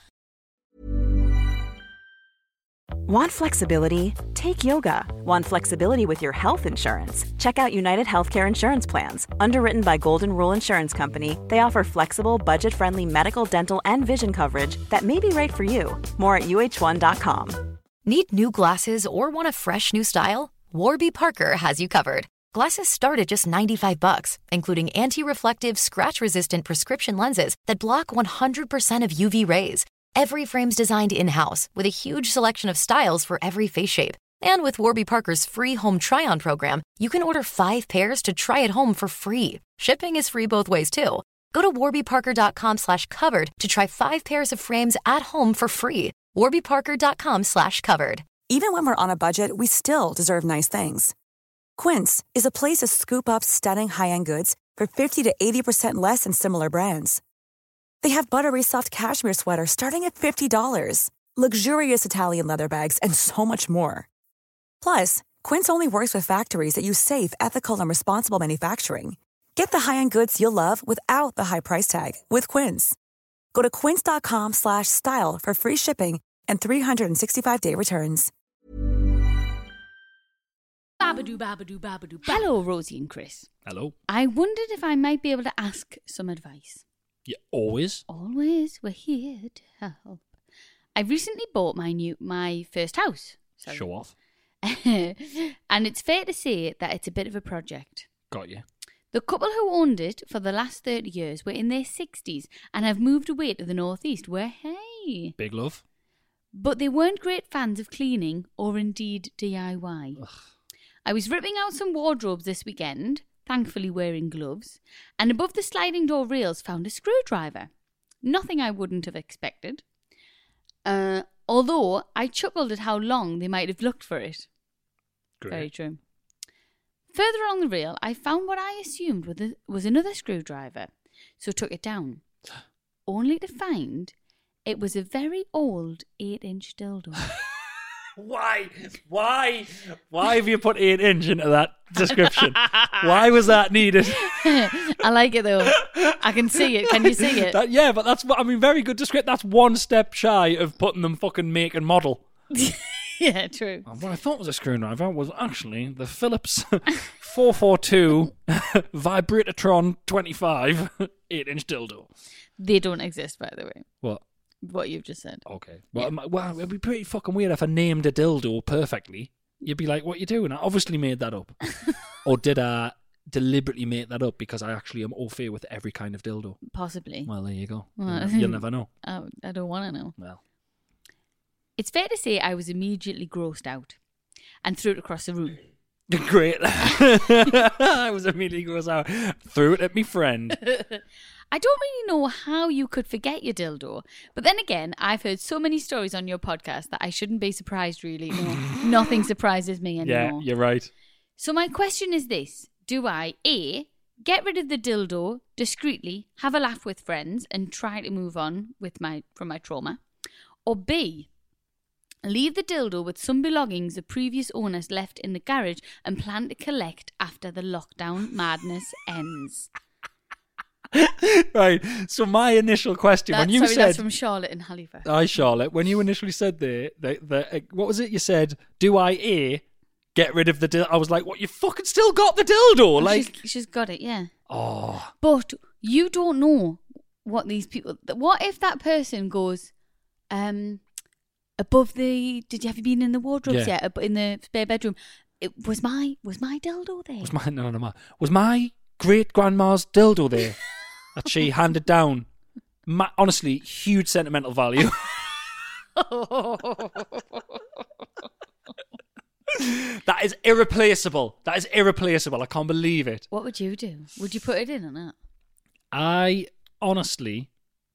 Want flexibility? Take yoga. Want flexibility with your health insurance? Check out United Healthcare Insurance Plans. Underwritten by Golden Rule Insurance Company, they offer flexible, budget-friendly medical, dental, and vision coverage that may be right for you. More at uh1.com. Need new glasses or want a fresh new style? Warby Parker has you covered. Glasses start at just $95, including anti-reflective, scratch-resistant prescription lenses that block 100% of UV rays. Every frame's designed in-house with a huge selection of styles for every face shape. And with Warby Parker's free home try-on program, you can order 5 pairs to try at home for free. Shipping is free both ways, too. Go to warbyparker.com/covered to try 5 pairs of frames at home for free. warbyparker.com/covered. Even when we're on a budget, we still deserve nice things. Quince is a place to scoop up stunning high-end goods for 50 to 80% less than similar brands. They have buttery soft cashmere sweaters starting at $50, luxurious Italian leather bags, and so much more. Plus, Quince only works with factories that use safe, ethical, and responsible manufacturing. Get the high-end goods you'll love without the high price tag with Quince. Go to quince.com/style for free shipping and 365-day returns. Babadoo, babadoo, babadoo. Hello, Rosie and Chris. Hello. I wondered if I might be able to ask some advice. Yeah, always. Always, we're here to help. I recently bought my first house. Sorry. Show off. And it's fair to say that it's a bit of a project. Got you. The couple who owned it for the last 30 years were in their 60s and have moved away to the northeast where, hey. Big love. But they weren't great fans of cleaning or indeed DIY. Ugh. I was ripping out some wardrobes this weekend, thankfully wearing gloves, and above the sliding door rails found a screwdriver. Nothing I wouldn't have expected. Although I chuckled at how long they might have looked for it. Great. Very true. Further along the rail, I found what I assumed was another screwdriver, so took it down, only to find it was a very old 8-inch dildo. Why? Why have you put 8-inch into that description? Why was that needed? I like it though. I can see it. Can you see it? Yeah, but that's what I mean. Very good description. That's one step shy of putting them fucking make and model. Yeah, true. What I thought was a screwdriver was actually the Phillips 442 Vibratron 25 8-inch dildo. They don't exist, by the way. What you've just said. Okay. Well, it'd be pretty fucking weird if I named a dildo perfectly. You'd be like, what you doing? I obviously made that up. Or did I deliberately make that up because I actually am au fait with every kind of dildo? Possibly. Well, there you go. Well, You'll never know. I don't want to know. Well. It's fair to say I was immediately grossed out and threw it across the room. Great. I was immediately grossed out. Threw it at me friend. I don't really know how you could forget your dildo. But then again, I've heard so many stories on your podcast that I shouldn't be surprised, really. No, nothing surprises me anymore. Yeah, you're right. So my question is this. Do I, A, get rid of the dildo discreetly, have a laugh with friends, and try to move on from my trauma? Or B, leave the dildo with some belongings the previous owners left in the garage and plan to collect after the lockdown madness ends? Right, so my initial question that's from Charlotte in Halifax. Hi Charlotte, when you initially said what was it you said? Do I get rid of the dildo? I was like, what, you fucking still got the dildo? Like, she's got it, yeah. Oh, but you don't know what these people. What if that person goes, above the? Have you been in the wardrobes yet? In the spare bedroom, was my dildo there? Was my great grandma's dildo there that she handed down? Honestly, huge sentimental value. That is irreplaceable. I can't believe it. What would you do? Would you put it in or not? I honestly,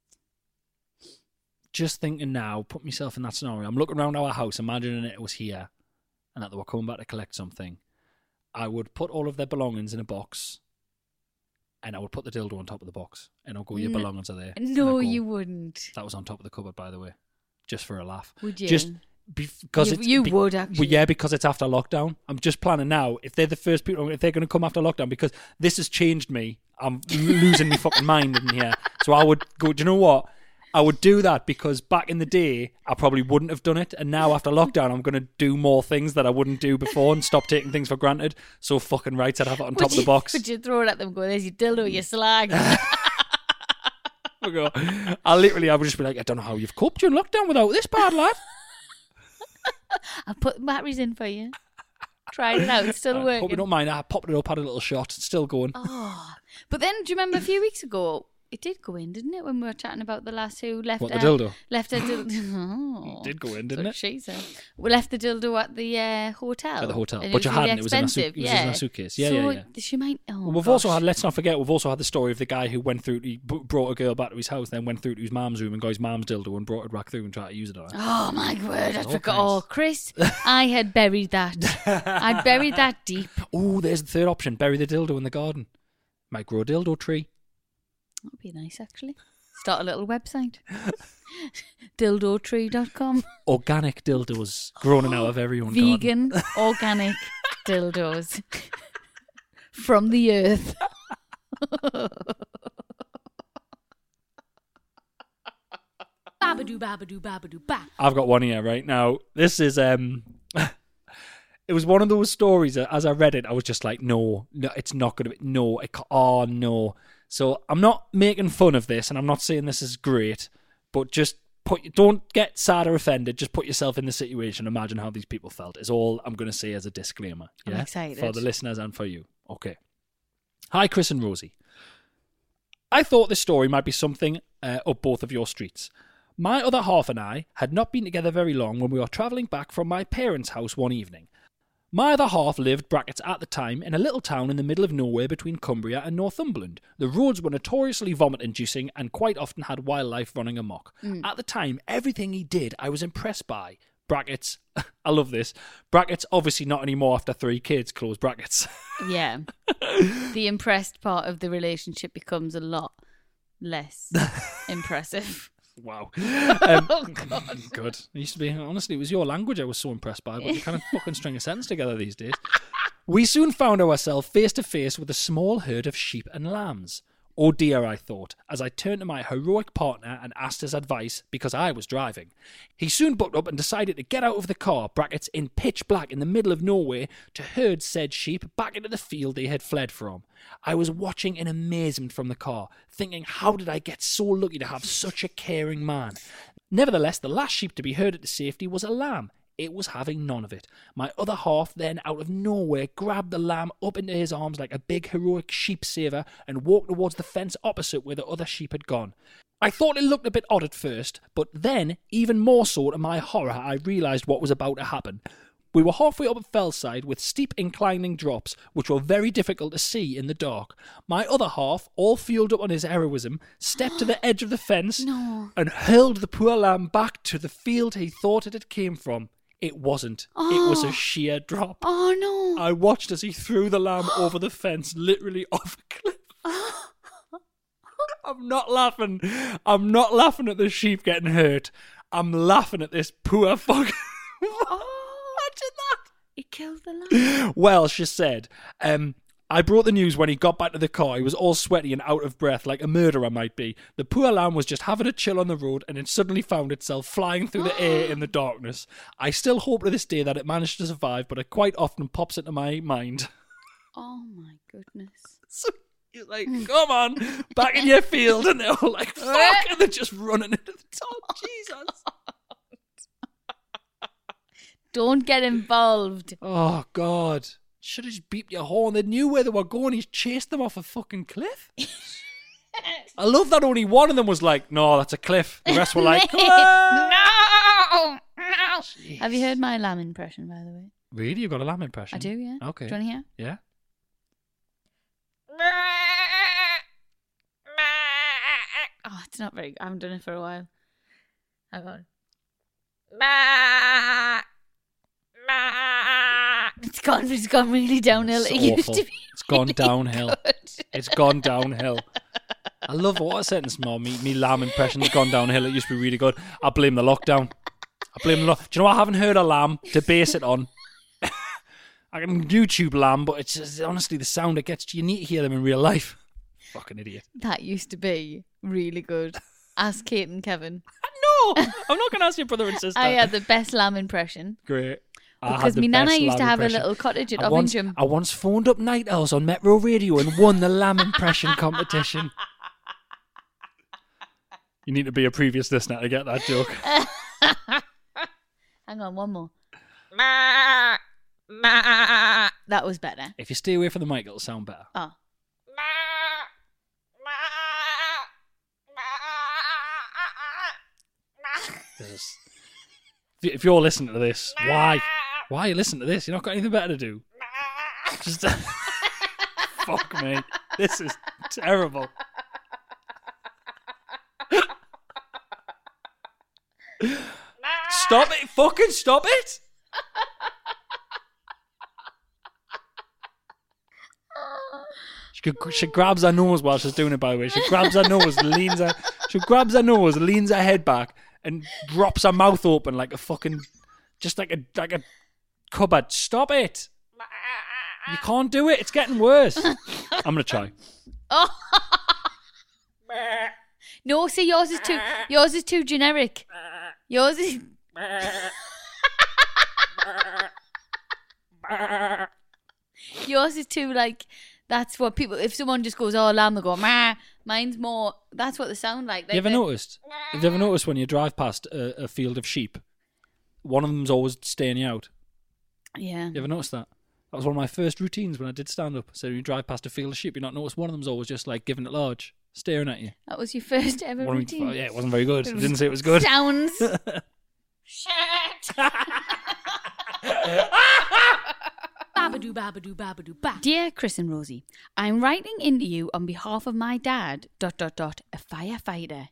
just thinking now, put myself in that scenario. I'm looking around our house, imagining it was here, and that they were coming back to collect something. I would put all of their belongings in a box, and I would put the dildo on top of the box, and I'll go, your belongings are there. No, you wouldn't. That was on top of the cupboard, by the way, just for a laugh. Would you? Just because you would actually. Yeah, because it's after lockdown. I'm just planning now. If they're the first people, if they're going to come after lockdown, because this has changed me. I'm losing my fucking mind in here. So I would go, do you know what? I would do that because back in the day, I probably wouldn't have done it. And now after lockdown, I'm going to do more things that I wouldn't do before and stop taking things for granted. So fucking right, I'd have it on top of the box. Would you throw it at them and go, there's your dildo, you slag? I would just be like, I don't know how you've coped during lockdown without this bad lad. I've put batteries in for you. Tried it out, it's still working. Hope you don't mind. I popped it up, had a little shot. It's still going. Oh, but then do you remember a few weeks ago? It did go in, didn't it? When we were chatting about the lass who left the dildo. Left her dildo. Oh, it did go in, didn't it? She said. We left the dildo at the hotel. At the hotel, and but you really hadn't. It was in a suitcase. Yeah, so yeah. She might. Oh, well, we've also had. Let's not forget. We've also had the story of the guy who went through. He brought a girl back to his house, then went through to his mum's room and got his mum's dildo and brought it back through and tried to use it on her. Oh my word! I forgot. Oh, Chris, I had buried that. I'd buried that deep. Oh, there's the third option. Bury the dildo in the garden. Might grow a dildo tree. That would be nice, actually. Start a little website. Dildotree.com. Organic dildos grown out of everyone's Vegan, garden. organic dildos. From the earth. Babadoo, babadoo, babadoo, ba. I've got one here right now. This is it was one of those stories that as I read it, I was just like, no, it's not going to be, no, oh no. So I'm not making fun of this, and I'm not saying this is great, but just don't get sad or offended. Just put yourself in the situation. Imagine how these people felt. Is all I'm going to say as a disclaimer. I'm excited. For the listeners and for you. Okay. Hi, Chris and Rosie. I thought this story might be something up both of your streets. My other half and I had not been together very long when we were travelling back from my parents' house one evening. My other half lived, brackets at the time, in a little town in the middle of nowhere between Cumbria and Northumberland. The roads were notoriously vomit-inducing and quite often had wildlife running amok. At the time, everything he did I was impressed by. Brackets, I love this. Brackets, obviously not anymore after 3 kids, close brackets. Yeah. The impressed part of the relationship becomes a lot less impressive. Wow. Oh, God. Good. It used to be, honestly, it was your language I was so impressed by, but you kind of fucking string a sentence together these days. We soon found ourselves face to face with a small herd of sheep and lambs. Oh dear, I thought, as I turned to my heroic partner and asked his advice because I was driving. He soon bucked up and decided to get out of the car, brackets, in pitch black in the middle of nowhere, to herd said sheep back into the field they had fled from. I was watching in amazement from the car, thinking, how did I get so lucky to have such a caring man? Nevertheless, the last sheep to be herded to safety was a lamb. It was having none of it. My other half then, out of nowhere, grabbed the lamb up into his arms like a big heroic sheep saver and walked towards the fence opposite where the other sheep had gone. I thought it looked a bit odd at first, but then, even more so to my horror, I realised what was about to happen. We were halfway up a fellside with steep inclining drops, which were very difficult to see in the dark. My other half, all fueled up on his heroism, stepped to the edge of the fence and hurled the poor lamb back to the field he thought it had came from. It wasn't. It was a sheer drop. Oh, no. I watched as he threw the lamb over the fence, literally off a cliff. I'm not laughing. I'm not laughing at the sheep getting hurt. I'm laughing at this poor fucking... Imagine that. He killed the lamb. Well, she said, I brought the news when he got back to the car. He was all sweaty and out of breath, like a murderer might be. The poor lamb was just having a chill on the road, and it suddenly found itself flying through the air in the darkness. I still hope to this day that it managed to survive, but it quite often pops into my mind. Oh, my goodness. So he's like, come on, back in your field. And they're all like, fuck, and they're just running into the top. Jesus. Don't get involved. Oh, God. Should have just beeped your horn. They knew where they were going. He's chased them off a fucking cliff. I love that only one of them was like, no, that's a cliff. The rest were like, no! Jeez. Have you heard my lamb impression, by the way? Really? You got a lamb impression? I do, yeah. Okay. Do you want to hear? Yeah. Oh, it's not very good. I haven't done it for a while. Hang on. It's gone really downhill. It's it used awful. to be It's gone really downhill. good. It's gone downhill. I love what a sentence, Mum. Me lamb impression's gone downhill. It used to be really good. I blame the lockdown. Do you know what? I haven't heard a lamb to base it on. I can YouTube lamb, but it's just, honestly the sound it gets. You need to hear them in real life. Fucking idiot. That used to be really good. Ask Kate and Kevin. No, I'm not going to ask your brother and sister. I had the best lamb impression. Great. Because my nana used to have a little cottage at Ovingham. I once phoned up Night Owls on Metro Radio and won the lamb impression competition. You need to be a previous listener to get that joke. Hang on, one more. That was better. If you stay away from the mic, it'll sound better. Oh. If you're listening to this, why? Why are you listening to this? You've not got anything better to do. Just fuck me. This is terrible. Stop it! Fucking stop it! She grabs her nose while she's doing it, by the way. She grabs her nose, leans her head back, and drops her mouth open like a fucking, just like a cupboard. Stop it! You can't do it. It's getting worse. I'm gonna try. Oh. No, see, yours is too generic. Yours is... Yours is too, like, that's what people, if someone just goes, oh, lamb, they go, meh. Mine's more, that's what they sound like. You ever noticed? Have you ever noticed when you drive past a field of sheep, one of them's always staying you out? Yeah. You ever noticed that? That was one of my first routines when I did stand-up. So you drive past a field of sheep, you not notice one of them's always just like giving it large, staring at you. That was your first ever routine? Yeah, it wasn't very good. I didn't say it was good. Sounds. Shit. Babadoo, babadoo, babadoo, ba. Dear Chris and Rosie, I'm writing into you on behalf of my dad, ... a firefighter.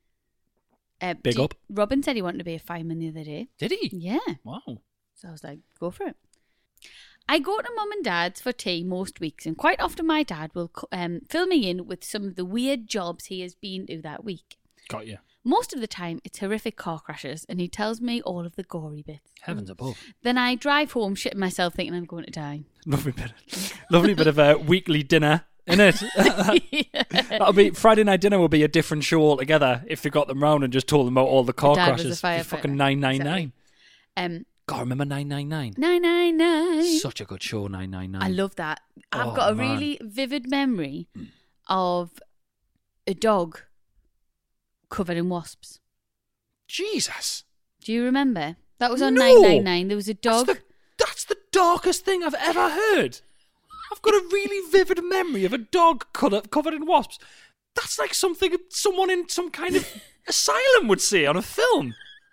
Big up. Robin said he wanted to be a fireman the other day. Did he? Yeah. Wow. So I was like, go for it. I go to mum and dad's for tea most weeks, and quite often my dad will fill me in with some of the weird jobs he has been to that week. Got you. Most of the time, it's horrific car crashes, and he tells me all of the gory bits. Heavens above. Then I drive home shitting myself thinking I'm going to die. Lovely bit of a weekly dinner, innit? That'll be Friday night dinner will be a different show altogether if you got them round and just told them about all the car Dad was crashes. a firefighter. Fucking 999. Exactly. God, remember 999? 999. Such a good show, 999. I love that. I've got a really vivid memory of a dog covered in wasps. Jesus. Do you remember? That was on No. 999. There was a dog. That's the darkest thing I've ever heard. I've got a really vivid memory of a dog covered in wasps. That's like something someone in some kind of asylum would say on a film.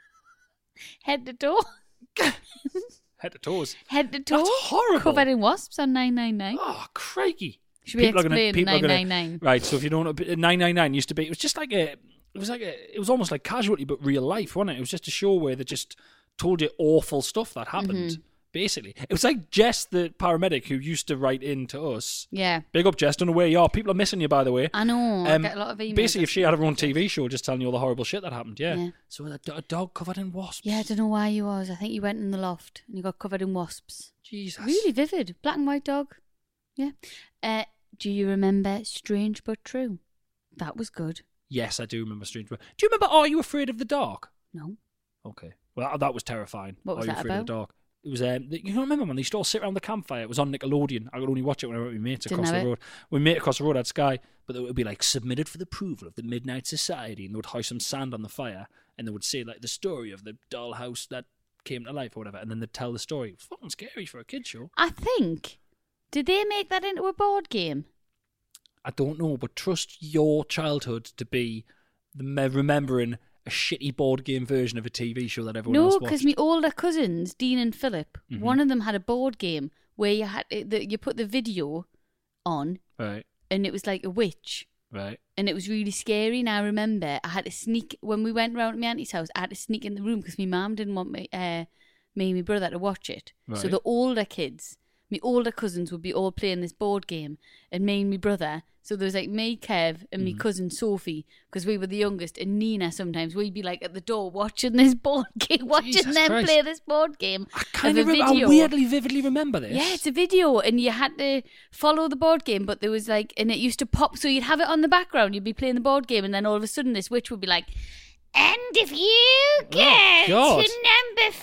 Head to toe. Head to toes. Head to toe. That's horrible. Covered in wasps on 999. Oh, crikey. Should we People are gonna- explain people are gonna- 999? Right, so if you don't know, 999 used to be, it was just like it was almost like Casualty, but real life, wasn't it? It was just a show where they just told you awful stuff that happened, basically. It was like Jess, the paramedic, who used to write in to us. Yeah. Big up, Jess. Don't know where you are. People are missing you, by the way. I know. I get a lot of emails. Basically, if she had her own TV show just telling you all the horrible shit that happened, yeah. Yeah. So a dog covered in wasps. Yeah, I don't know why you was. I think you went in the loft and you got covered in wasps. Jesus. Really vivid. Black and white dog. Yeah. Do you remember Strange But True? That was good. Yes, I do remember Strange. Do you remember Are You Afraid of the Dark? No. Okay. Well, that was terrifying. What was Are You that Afraid of the about? Dark? It was, you don't remember, man? They used to all sit around the campfire. It was on Nickelodeon. I could only watch it when I went with my mates Didn't across have the it. road. We mate across the road had Sky, but it would be like submitted for the approval of the Midnight Society, and they would house some sand on the fire, and they would say like the story of the dollhouse that came to life or whatever, and then they'd tell the story. It was fucking scary for a kid show. I think. Did they make that into a board game? I don't know, but trust your childhood to be remembering a shitty board game version of a TV show that everyone else No, watched. because my older cousins, Dean and Philip, Mm-hmm. one of them had a board game where you had you put the video on, Right, and it was like a witch, right. and it was really scary. And I remember I had to sneak when we went round to my auntie's house. I had to sneak in the room because my mum didn't want me and my brother to watch it. So Right. the older kids, my older cousins, would be all playing this board game, and me and my brother. So there was like me, Kev, and my cousin Sophie, because we were the youngest, and Nina. Sometimes we'd be like at the door watching this board game, watching Jesus them Christ. play this board game. I kind of of a video. I weirdly, vividly remember this. Yeah, it's a video, and you had to follow the board game, but there was like, and it used to pop, so you'd have it on the background, you'd be playing the board game, and then all of a sudden this witch would be like, And if you get God. to number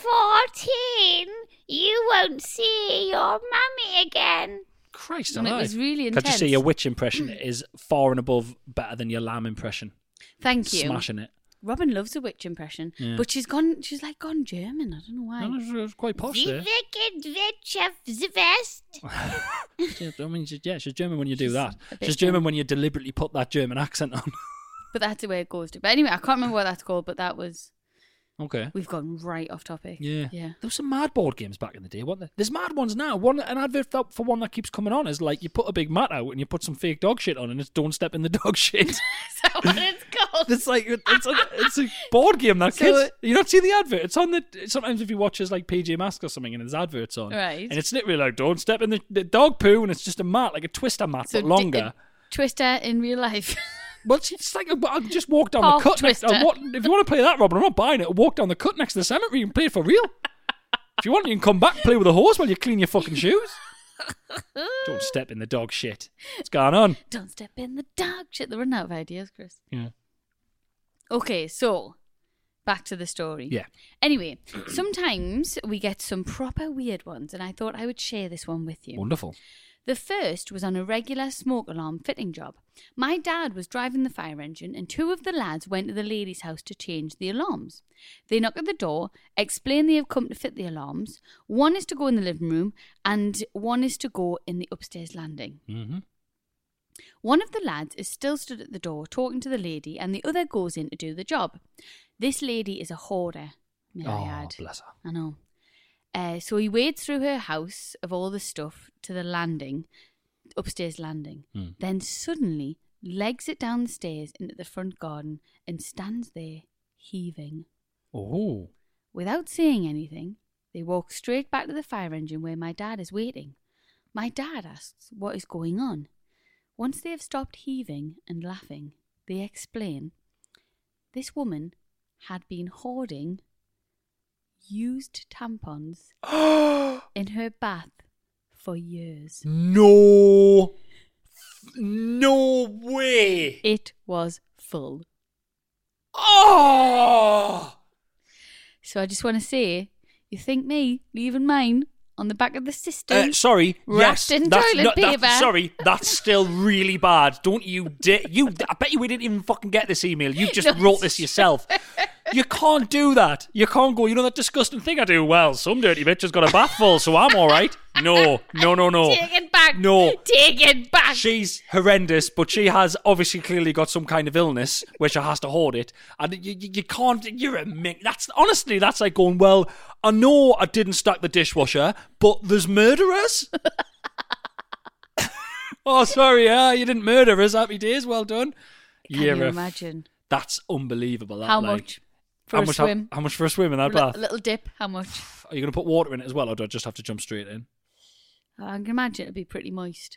14, you won't see your mummy again. Christ and it alive. was really Can't you intense. see your witch impression is far and above better than your lamb impression? Thank you. Smashing it. Robin loves a witch impression, Yeah. she's like gone German, I don't know why. It was quite posh The there. wicked witch of the west. Yeah, I mean, she's German when you do that. a bit She's German when you deliberately put that German accent on. But that's the way it goes to. But anyway, I can't remember what that's called, but that was, Okay. we've gone right off topic. Yeah. Yeah. There were some mad board games back in the day, weren't there? There's mad ones now. An advert for one that keeps coming on is like you put a big mat out and you put some fake dog shit on and it's don't step in the dog shit. Is that what it's called? It's like it's a board game that So- kids. You don't see the advert. It's on the sometimes if you watch as like PJ Masks or something and there's adverts on, Right. And it's literally like don't step in the dog poo and it's just a mat like a twister mat but longer. Twister in real life. But it's like I'll just walk down Park the cut next. Twister. If you want to play that, Robin, I'm not buying it. I'll walk down the cut next to the cemetery and play it for real. If you want, you can come back and play with a horse while you clean your fucking shoes. Don't step in the dog shit. What's going on? Don't step in the dog shit. They're running out of ideas, Chris. Yeah. Okay, so back to the story. Yeah. Anyway, sometimes we get some proper weird ones, and I thought I would share this one with you. Wonderful. The first was on a regular smoke alarm fitting job. My dad was driving the fire engine, and 2 of the lads went to the lady's house to change the alarms. They knock at the door, explain they have come to fit the alarms. One is to go in the living room, and one is to go in the upstairs landing. Mm-hmm. One of the lads is still stood at the door talking to the lady, and the other goes in to do the job. This lady is a hoarder, may I add. Bless her. I know. So he wades through her house of all the stuff to the landing, upstairs landing. Then suddenly legs it down the stairs into the front garden and stands there heaving. Oh. Without saying anything, they walk straight back to the fire engine where my dad is waiting. My dad asks what is going on. Once they have stopped heaving and laughing, they explain this woman had been hoarding used tampons in her bath for years. No way. It was full. Oh! So I just want to say, you think me leaving mine on the back of the cistern? Sorry. Wrapped Yes. in that's toilet paper. Sorry, that's still really bad. Don't you dare. I bet you we didn't even fucking get this email. You just No, wrote this yourself. You can't do that. You can't go, you know that disgusting thing I do? Well, some dirty bitch has got a bath full, so I'm all right. No. Take it back. No. Take it back. She's horrendous, but she has obviously clearly got some kind of illness where she has to hoard it. And you can't, you're a mick. That's like going, well, I know I didn't stack the dishwasher, but there's murderers. Oh, sorry, you didn't murder us. Happy days, well done. Can you imagine? That's unbelievable. How much for a swim? How much for a swim in that bath? A little dip. How much? Are you going to put water in it as well, or do I just have to jump straight in? I can imagine it'd be pretty moist.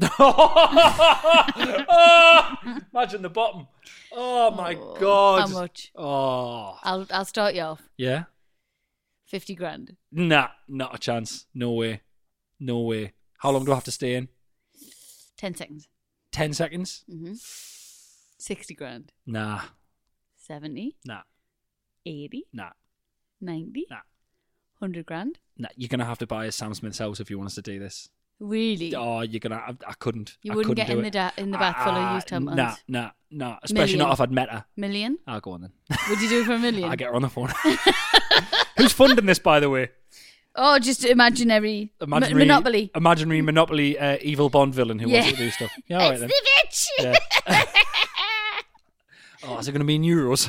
Imagine the bottom. Oh my God. How much? Oh. I'll start you off. Yeah? 50 grand. Nah, not a chance. No way. How long do I have to stay in? 10 seconds. 10 seconds? 60 grand. Nah. 70. Nah. 80. Nah. 90. Nah. 100 grand. Nah. You're going to have to buy a Sam Smith's house if you want us to do this. Really? Oh, you're going to... I couldn't. You I wouldn't couldn't get do in it. the bath full of used tampons? Nah. Especially not if I'd met her. Million? I'll go on then. Would you do it for a million? I'll get her on the phone. Who's funding this, by the way? Oh, just imaginary Monopoly. Imaginary Monopoly evil Bond villain who wants to do stuff. Yeah, all right then. It's the bitch! Yeah. Oh, is it going to be in euros?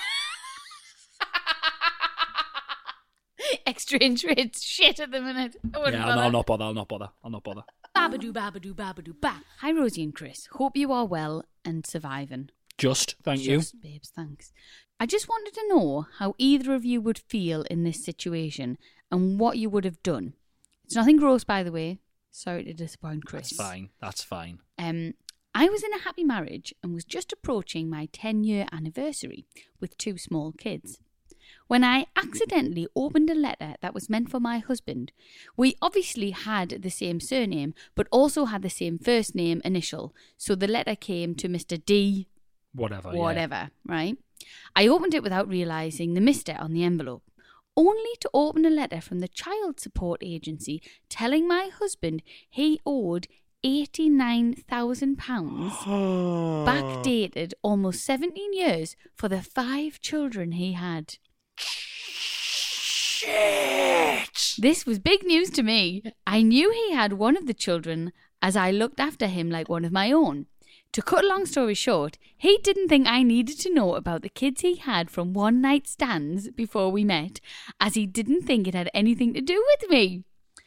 Exchange rates shit at the minute. I'll not bother. Babadoo, babadoo, babadoo, ba. Hi, Rosie and Chris. Hope you are well and surviving. Thank you. Just, babes, thanks. I just wanted to know how either of you would feel in this situation and what you would have done. It's nothing gross, by the way. Sorry to disappoint Chris. That's fine. I was in a happy marriage and was just approaching my 10-year anniversary with 2 small kids when I accidentally opened a letter that was meant for my husband. We obviously had the same surname, but also had the same first name initial, so the letter came to Mr. D. Whatever, right? I opened it without realising the Mr. on the envelope, only to open a letter from the child support agency telling my husband he owed £89,000 backdated almost 17 years for the 5 children he had. Shit! This was big news to me. I knew he had one of the children as I looked after him like one of my own. To cut a long story short, he didn't think I needed to know about the kids he had from one-night stands before we met, as he didn't think it had anything to do with me.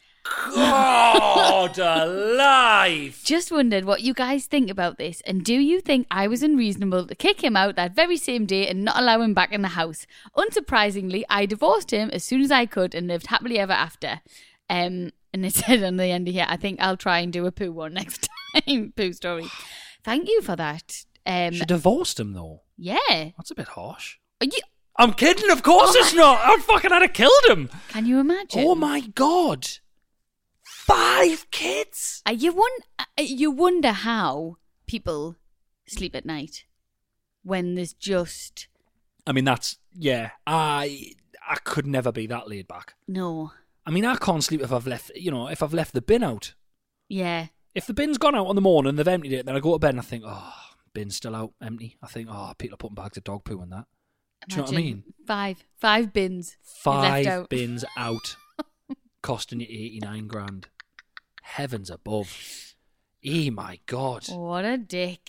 God alive! Just wondered what you guys think about this, and do you think I was unreasonable to kick him out that very same day and not allow him back in the house? Unsurprisingly, I divorced him as soon as I could and lived happily ever after. And it said on the end of here, I think I'll try and do a poo one next time. Poo story. Thank you for that. She divorced him though. Yeah. That's a bit harsh. Are you... I'm kidding, of course it's not. I fucking had to kill him. Can you imagine? Oh my God. 5 kids? You wonder how people sleep at night when there's just I mean, that's, yeah, I could never be that laid back. No. I mean, I can't sleep if I've left the bin out. Yeah. If the bin's gone out in the morning and they've emptied it, then I go to bed and I think, oh, bin's still out, empty. I think, oh, people are putting bags of dog poo in that. Do you know what I mean? Five bins. Five left out. bins out, costing you 89 grand. Heavens above. My God. What a dick.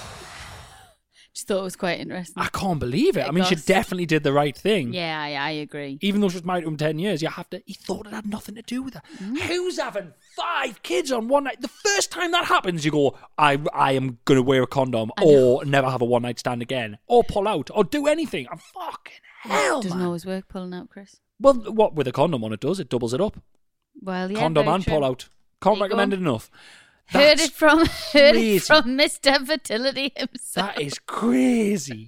Just thought it was quite interesting. I can't believe it. I mean, she definitely did the right thing. Yeah, I agree. Even though she was married to him 10 years, he thought it had nothing to do with that. Who's having 5 kids on one night? The first time that happens, you go, I am going to wear a condom or never have a one-night stand again or pull out or do anything. I'm fucking hell, Doesn't man. always work pulling out, Chris. Well, what with a condom on it does, it doubles it up. Well, yeah, Condom very and true. pull out. Can't There you recommend go. it enough. Heard That's it from crazy. Mr. Fertility himself. That is crazy.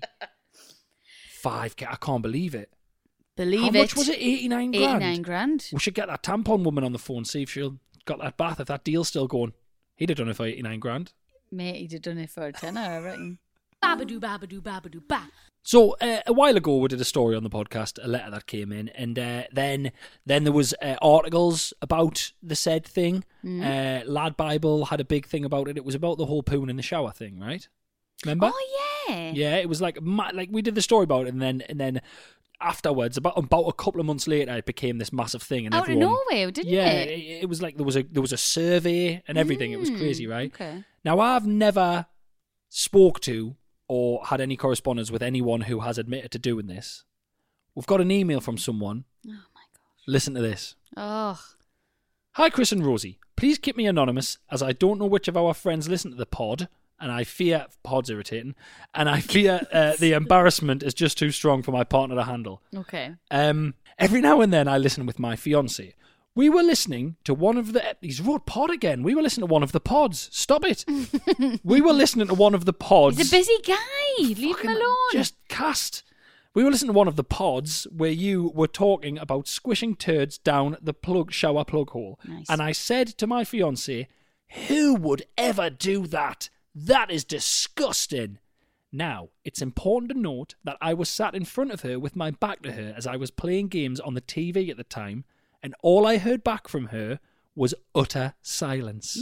5K, I can't believe it. Believe How it. much was it? 89 grand? 89 grand. We should get that tampon woman on the phone, see if she'll got that bath, if that deal's still going. He'd have done it for 89 grand. Mate, he'd have done it for a tenner, I reckon. Babadoo, babadoo, babadoo, ba. So a while ago, we did a story on the podcast, a letter that came in, and then there was articles about the said thing. Lad Bible had a big thing about it. It was about the whole pooing in the shower thing, right? Remember? Oh, yeah. Yeah, it was like we did the story about it, and then afterwards, about a couple of months later, it became this massive thing, and Out of everyone, nowhere, didn't yeah, it? it was like there was a survey and everything. It was crazy, right? Okay. Now I've never spoke to or had any correspondence with anyone who has admitted to doing this. We've got an email from someone. Oh, my gosh. Listen to this. Oh. Hi, Chris and Rosie. Please keep me anonymous, as I don't know which of our friends listen to the pod, and I fear pod's irritating, and I fear the embarrassment is just too strong for my partner to handle. Okay. Every now and then I listen with my fiance. We were listening to one of the... He's wrote pod again. We were listening to one of the pods. Stop it. We were listening to one of the pods. He's a busy guy. Leave him Fucking alone. Just cast. We were listening to one of the pods where you were talking about squishing turds down the shower plug hole. Nice. And I said to my fiance, who would ever do that? That is disgusting. Now, it's important to note that I was sat in front of her with my back to her as I was playing games on the TV at the time, and all I heard back from her was utter silence.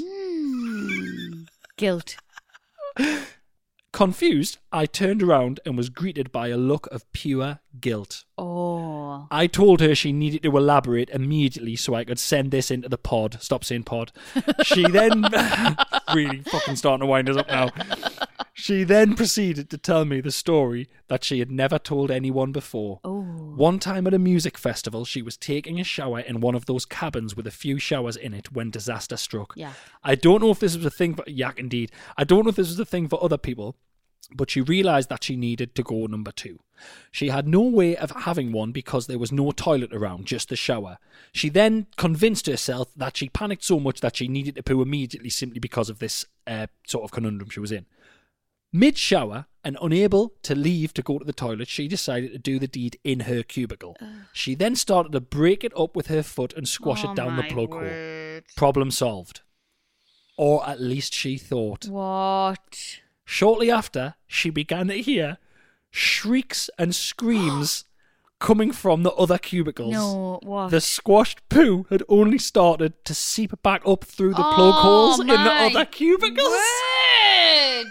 Guilt. Confused, I turned around and was greeted by a look of pure guilt. Oh. I told her she needed to elaborate immediately so I could send this into the pod. Stop saying pod. She then... really fucking starting to wind us up now. She then proceeded to tell me the story that she had never told anyone before. Oh. One time at a music festival, she was taking a shower in one of those cabins with a few showers in it when disaster struck. Yeah. I don't know if this was a thing for... Yak, indeed. I don't know if this was a thing for other people, but she realised that she needed to go number 2. She had no way of having one because there was no toilet around, just the shower. She then convinced herself that she panicked so much that she needed to poo immediately simply because of this sort of conundrum she was in. Mid-shower, and unable to leave to go to the toilet, she decided to do the deed in her cubicle. She then started to break it up with her foot and squash it down the plug hole. Problem solved. Or at least she thought. What? Shortly after, she began to hear shrieks and screams coming from the other cubicles. No, what? The squashed poo had only started to seep back up through the plug holes in the my other cubicles. word.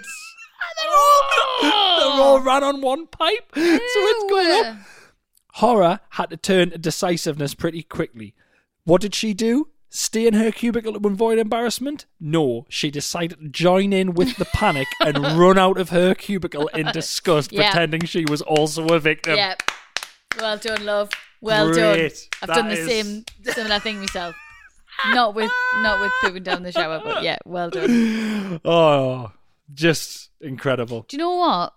They're all ran on one pipe. So it's going up. Horror had to turn to decisiveness pretty quickly. What did she do? Stay in her cubicle to avoid embarrassment? No, she decided to join in with the panic and run out of her cubicle in disgust, Yep. pretending she was also a victim. Yep. Well done, love. Well Great. done. I've That done the is- same similar thing myself. Not with pooping down the shower, but yeah, well done. Oh, just incredible. Do you know what?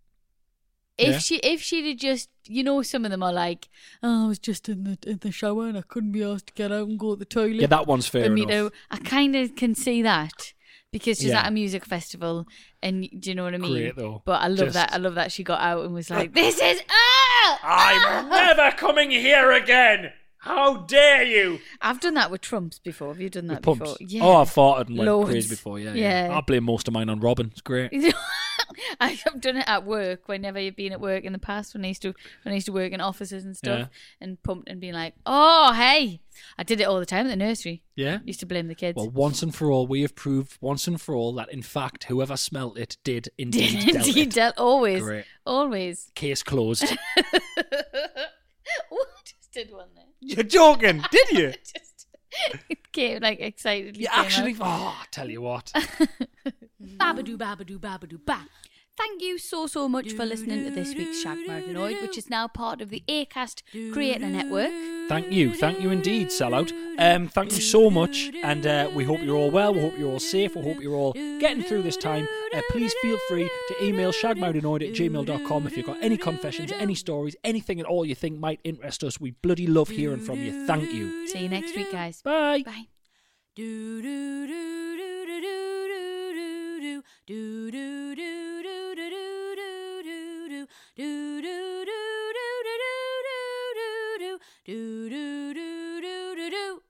If Yeah. she'd have just, you know, some of them are like, oh, I was just in the shower and I couldn't be asked to get out and go to the toilet. Yeah, that one's fair And, you enough. know, I kind of can see that because she's Yeah. at a music festival, and do you know what I mean? Great, though. But I love Just- that. I love that she got out and was like, "This is I'm never coming here again. How dare you? I've done that with Trumps before. Have you done that Pumps. before? Yeah. Oh, I've farted and went Loads. crazy before. Yeah. Yeah. I blame most of mine on Robin. It's great. I've done it at work. Whenever you've been at work in the past, when I used to work in offices and stuff, and pumped and being like, "Oh, hey!" I did it all the time at the nursery. Yeah. Used to blame the kids. Well, once and for all, we have proved once and for all that, in fact, whoever smelt it did indeed dealt it. Always. Great. Always. Case closed. Oh, I just did one there. You're joking, did you? It came like excitedly. You actually. Oh, I tell you what. Babadoo, babadoo, babadoo, ba. Thank you so much for listening to this week's Shag Marginoid, which is now part of the Acast Creator Network. Thank you indeed, Sellout. Thank you so much, and we hope you're all well. We hope you're all safe. We hope you're all getting through this time. Please feel free to email shagmarginoid@gmail.com if you've got any confessions, any stories, anything at all you think might interest us. We bloody love hearing from you. Thank you. See you next week, guys. Bye. Bye. Do do do do do do do do do do do do do do do do.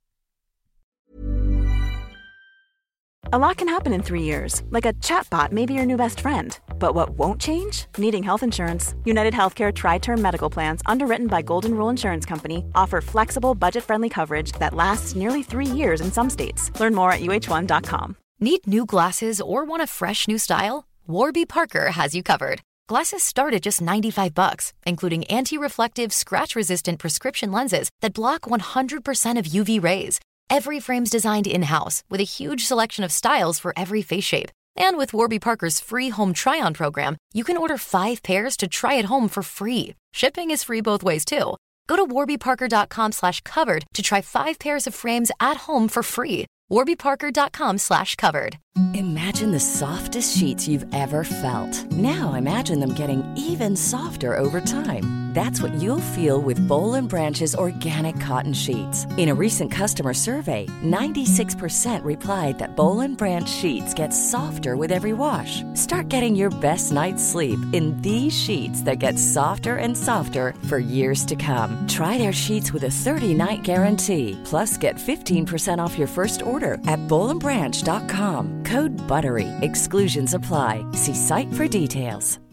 A lot can happen in 3 years, like a chatbot may be your new best friend. But what won't change? Needing health insurance. United Healthcare Tri-Term Medical Plans, underwritten by Golden Rule Insurance Company, offer flexible, budget-friendly coverage that lasts nearly 3 years in some states. Learn more at uh1.com. Need new glasses or want a fresh new style? Warby Parker has you covered. Glasses start at just $95, including anti-reflective, scratch-resistant prescription lenses that block 100% of UV rays. Every frame's designed in-house with a huge selection of styles for every face shape. And with Warby Parker's free home try-on program, you can order 5 pairs to try at home for free. Shipping is free both ways, too. Go to warbyparker.com/covered to try 5 pairs of frames at home for free. warbyparker.com/covered. Imagine the softest sheets you've ever felt. Now imagine them getting even softer over time. That's what you'll feel with Boll & Branch's organic cotton sheets. In a recent customer survey, 96% replied that Boll & Branch sheets get softer with every wash. Start getting your best night's sleep in these sheets that get softer and softer for years to come. Try their sheets with a 30-night guarantee. Plus, get 15% off your first order at bollandbranch.com. Code BUTTERY. Exclusions apply. See site for details.